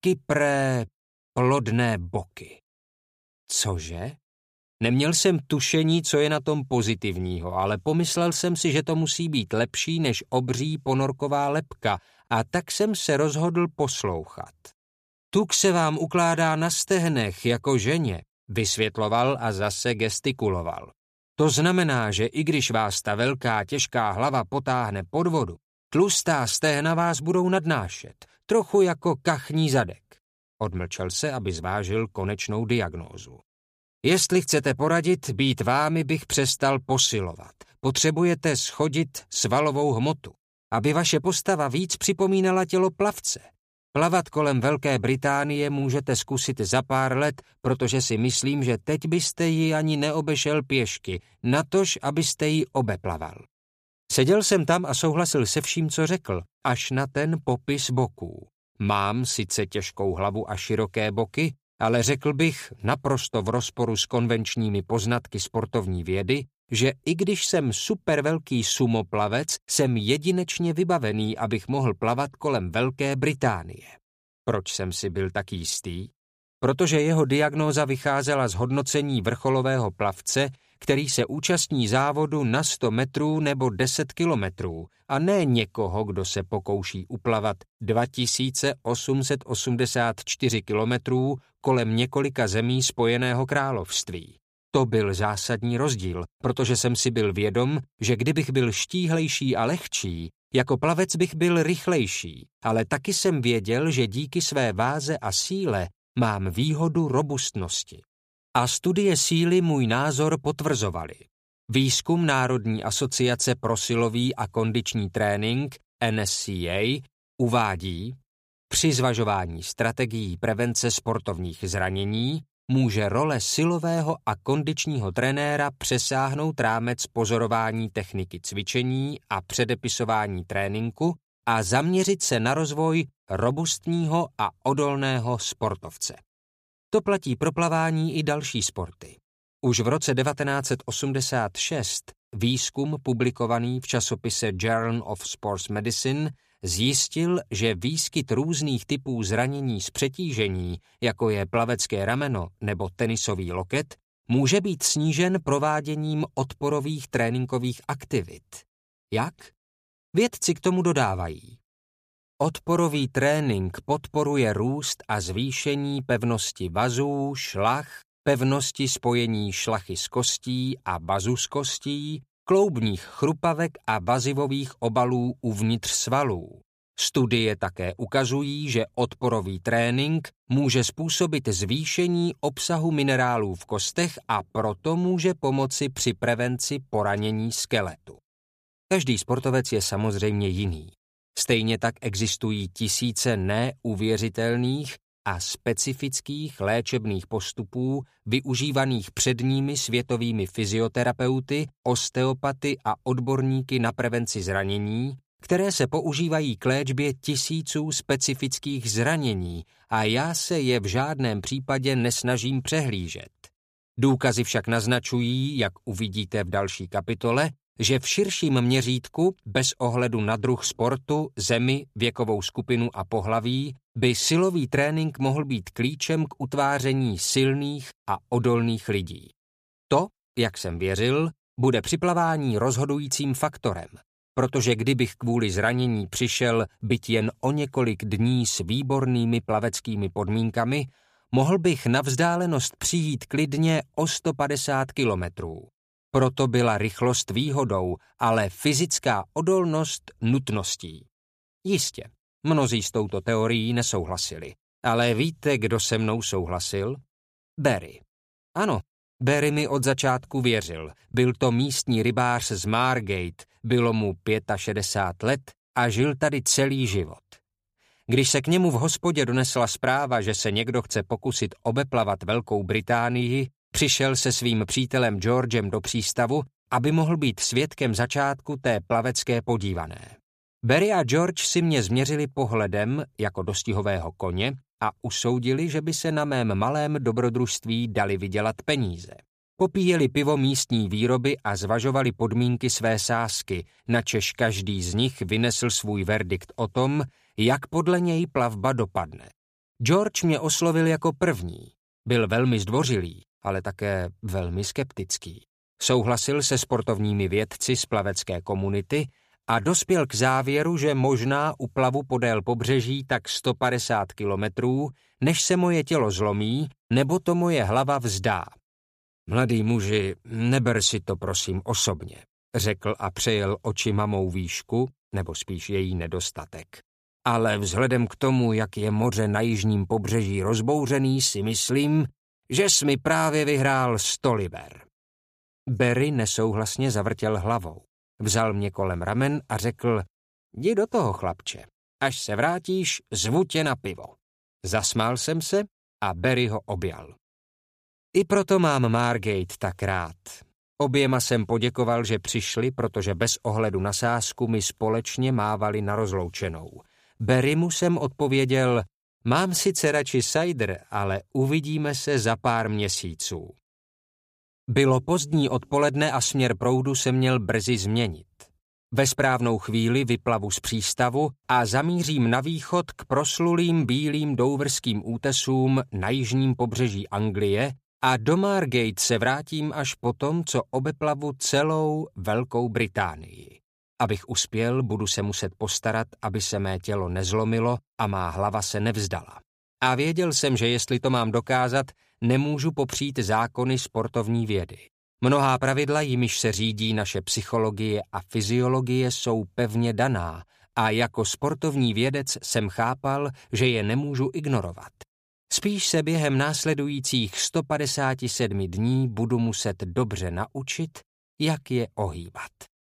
kypré, plodné boky. Cože? Neměl jsem tušení, co je na tom pozitivního, ale pomyslel jsem si, že to musí být lepší než obří ponorková lebka a tak jsem se rozhodl poslouchat. Tuk se vám ukládá na stehnech jako ženě, vysvětloval a zase gestikuloval. To znamená, že i když vás ta velká těžká hlava potáhne pod vodu, tlustá stehna vás budou nadnášet, trochu jako kachní zadek. Odmlčel se, aby zvážil konečnou diagnózu. Jestli chcete poradit, být vámi bych přestal posilovat. Potřebujete schodit svalovou hmotu, aby vaše postava víc připomínala tělo plavce. Plavat kolem Velké Británie můžete zkusit za pár let, protože si myslím, že teď byste ji ani neobešel pěšky, natož abyste ji obeplaval. Seděl jsem tam a souhlasil se vším, co řekl, až na ten popis boků. Mám sice těžkou hlavu a široké boky, ale řekl bych, naprosto v rozporu s konvenčními poznatky sportovní vědy, že i když jsem supervelký sumoplavec, jsem jedinečně vybavený, abych mohl plavat kolem Velké Británie. Proč jsem si byl tak jistý? Protože jeho diagnóza vycházela z hodnocení vrcholového plavce, který se účastní závodu na 100 metrů nebo 10 kilometrů, a ne někoho, kdo se pokouší uplavat 2884 kilometrů kolem několika zemí Spojeného království. To byl zásadní rozdíl, protože jsem si byl vědom, že kdybych byl štíhlejší a lehčí, jako plavec bych byl rychlejší, ale taky jsem věděl, že díky své váze a síle mám výhodu robustnosti. A studie síly můj názor potvrzovaly. Výzkum Národní asociace pro silový a kondiční trénink NSCA uvádí, při zvažování strategií prevence sportovních zranění může role silového a kondičního trenéra přesáhnout rámec pozorování techniky cvičení a předepisování tréninku a zaměřit se na rozvoj robustního a odolného sportovce. To platí pro plavání i další sporty. Už v roce 1986 výzkum publikovaný v časopise Journal of Sports Medicine zjistil, že výskyt různých typů zranění z přetížení, jako je plavecké rameno nebo tenisový loket, může být snížen prováděním odporových tréninkových aktivit. Jak? Vědci k tomu dodávají. Odporový trénink podporuje růst a zvýšení pevnosti vazů, šlach, pevnosti spojení šlachy s kostí a vazu s kostí, kloubních chrupavek a vazivových obalů uvnitř svalů. Studie také ukazují, že odporový trénink může způsobit zvýšení obsahu minerálů v kostech a proto může pomoci při prevenci poranění skeletu. Každý sportovec je samozřejmě jiný. Stejně tak existují tisíce neuvěřitelných a specifických léčebných postupů využívaných předními světovými fyzioterapeuty, osteopaty a odborníky na prevenci zranění, které se používají k léčbě tisíců specifických zranění a já se je v žádném případě nesnažím přehlížet. Důkazy však naznačují, jak uvidíte v další kapitole, že v širším měřítku, bez ohledu na druh sportu, zemi, věkovou skupinu a pohlaví, by silový trénink mohl být klíčem k utváření silných a odolných lidí. To, jak jsem věřil, bude při plavání rozhodujícím faktorem, protože kdybych kvůli zranění přišel byť jen o několik dní s výbornými plaveckými podmínkami, mohl bych na vzdálenost přijít klidně o 150 kilometrů. Proto byla rychlost výhodou, ale fyzická odolnost nutností. Jistě, mnozí s touto teorií nesouhlasili. Ale víte, kdo se mnou souhlasil? Barry. Ano, Barry mi od začátku věřil. Byl to místní rybář z Margate, bylo mu 65 let a žil tady celý život. Když se k němu v hospodě donesla zpráva, že se někdo chce pokusit obeplavat Velkou Británii, přišel se svým přítelem Georgem do přístavu, aby mohl být svědkem začátku té plavecké podívané. Barry a George si mě změřili pohledem jako dostihového koně a usoudili, že by se na mém malém dobrodružství dali vydělat peníze. Popíjeli pivo místní výroby a zvažovali podmínky své sázky, načež každý z nich vynesl svůj verdikt o tom, jak podle něj plavba dopadne. George mě oslovil jako první. Byl velmi zdvořilý, ale také velmi skeptický. Souhlasil se sportovními vědci z plavecké komunity a dospěl k závěru, že možná u plavu podél pobřeží tak 150 kilometrů, než se moje tělo zlomí, nebo to moje hlava vzdá. Mladý muži, neber si to prosím osobně, řekl a přejel očima mou výšku, nebo spíš její nedostatek. Ale vzhledem k tomu, jak je moře na jižním pobřeží rozbouřený, si myslím, že jsi mi právě vyhrál 100 liber. Barry nesouhlasně zavrtěl hlavou. Vzal mě kolem ramen a řekl, jdi do toho, chlapče. Až se vrátíš, zvu tě na pivo. Zasmál jsem se a Barry ho objal. I proto mám Margate tak rád. Oběma jsem poděkoval, že přišli, protože bez ohledu na sázku mi společně mávali na rozloučenou. Barrymu jsem odpověděl, Mám sice radši cider, ale uvidíme se za pár měsíců. Bylo pozdní odpoledne a směr proudu se měl brzy změnit. Ve správnou chvíli vyplavu z přístavu a zamířím na východ k proslulým bílým douvrským útesům na jižním pobřeží Anglie a do Margate se vrátím až potom, co obeplavu celou Velkou Británii. Abych uspěl, budu se muset postarat, aby se mé tělo nezlomilo a má hlava se nevzdala. A věděl jsem, že jestli to mám dokázat, nemůžu popřít zákony sportovní vědy. Mnohá pravidla, jimiž se řídí naše psychologie a fyziologie, jsou pevně daná a jako sportovní vědec jsem chápal, že je nemůžu ignorovat. Spíš se během následujících 157 dní budu muset dobře naučit, jak je ohýbat.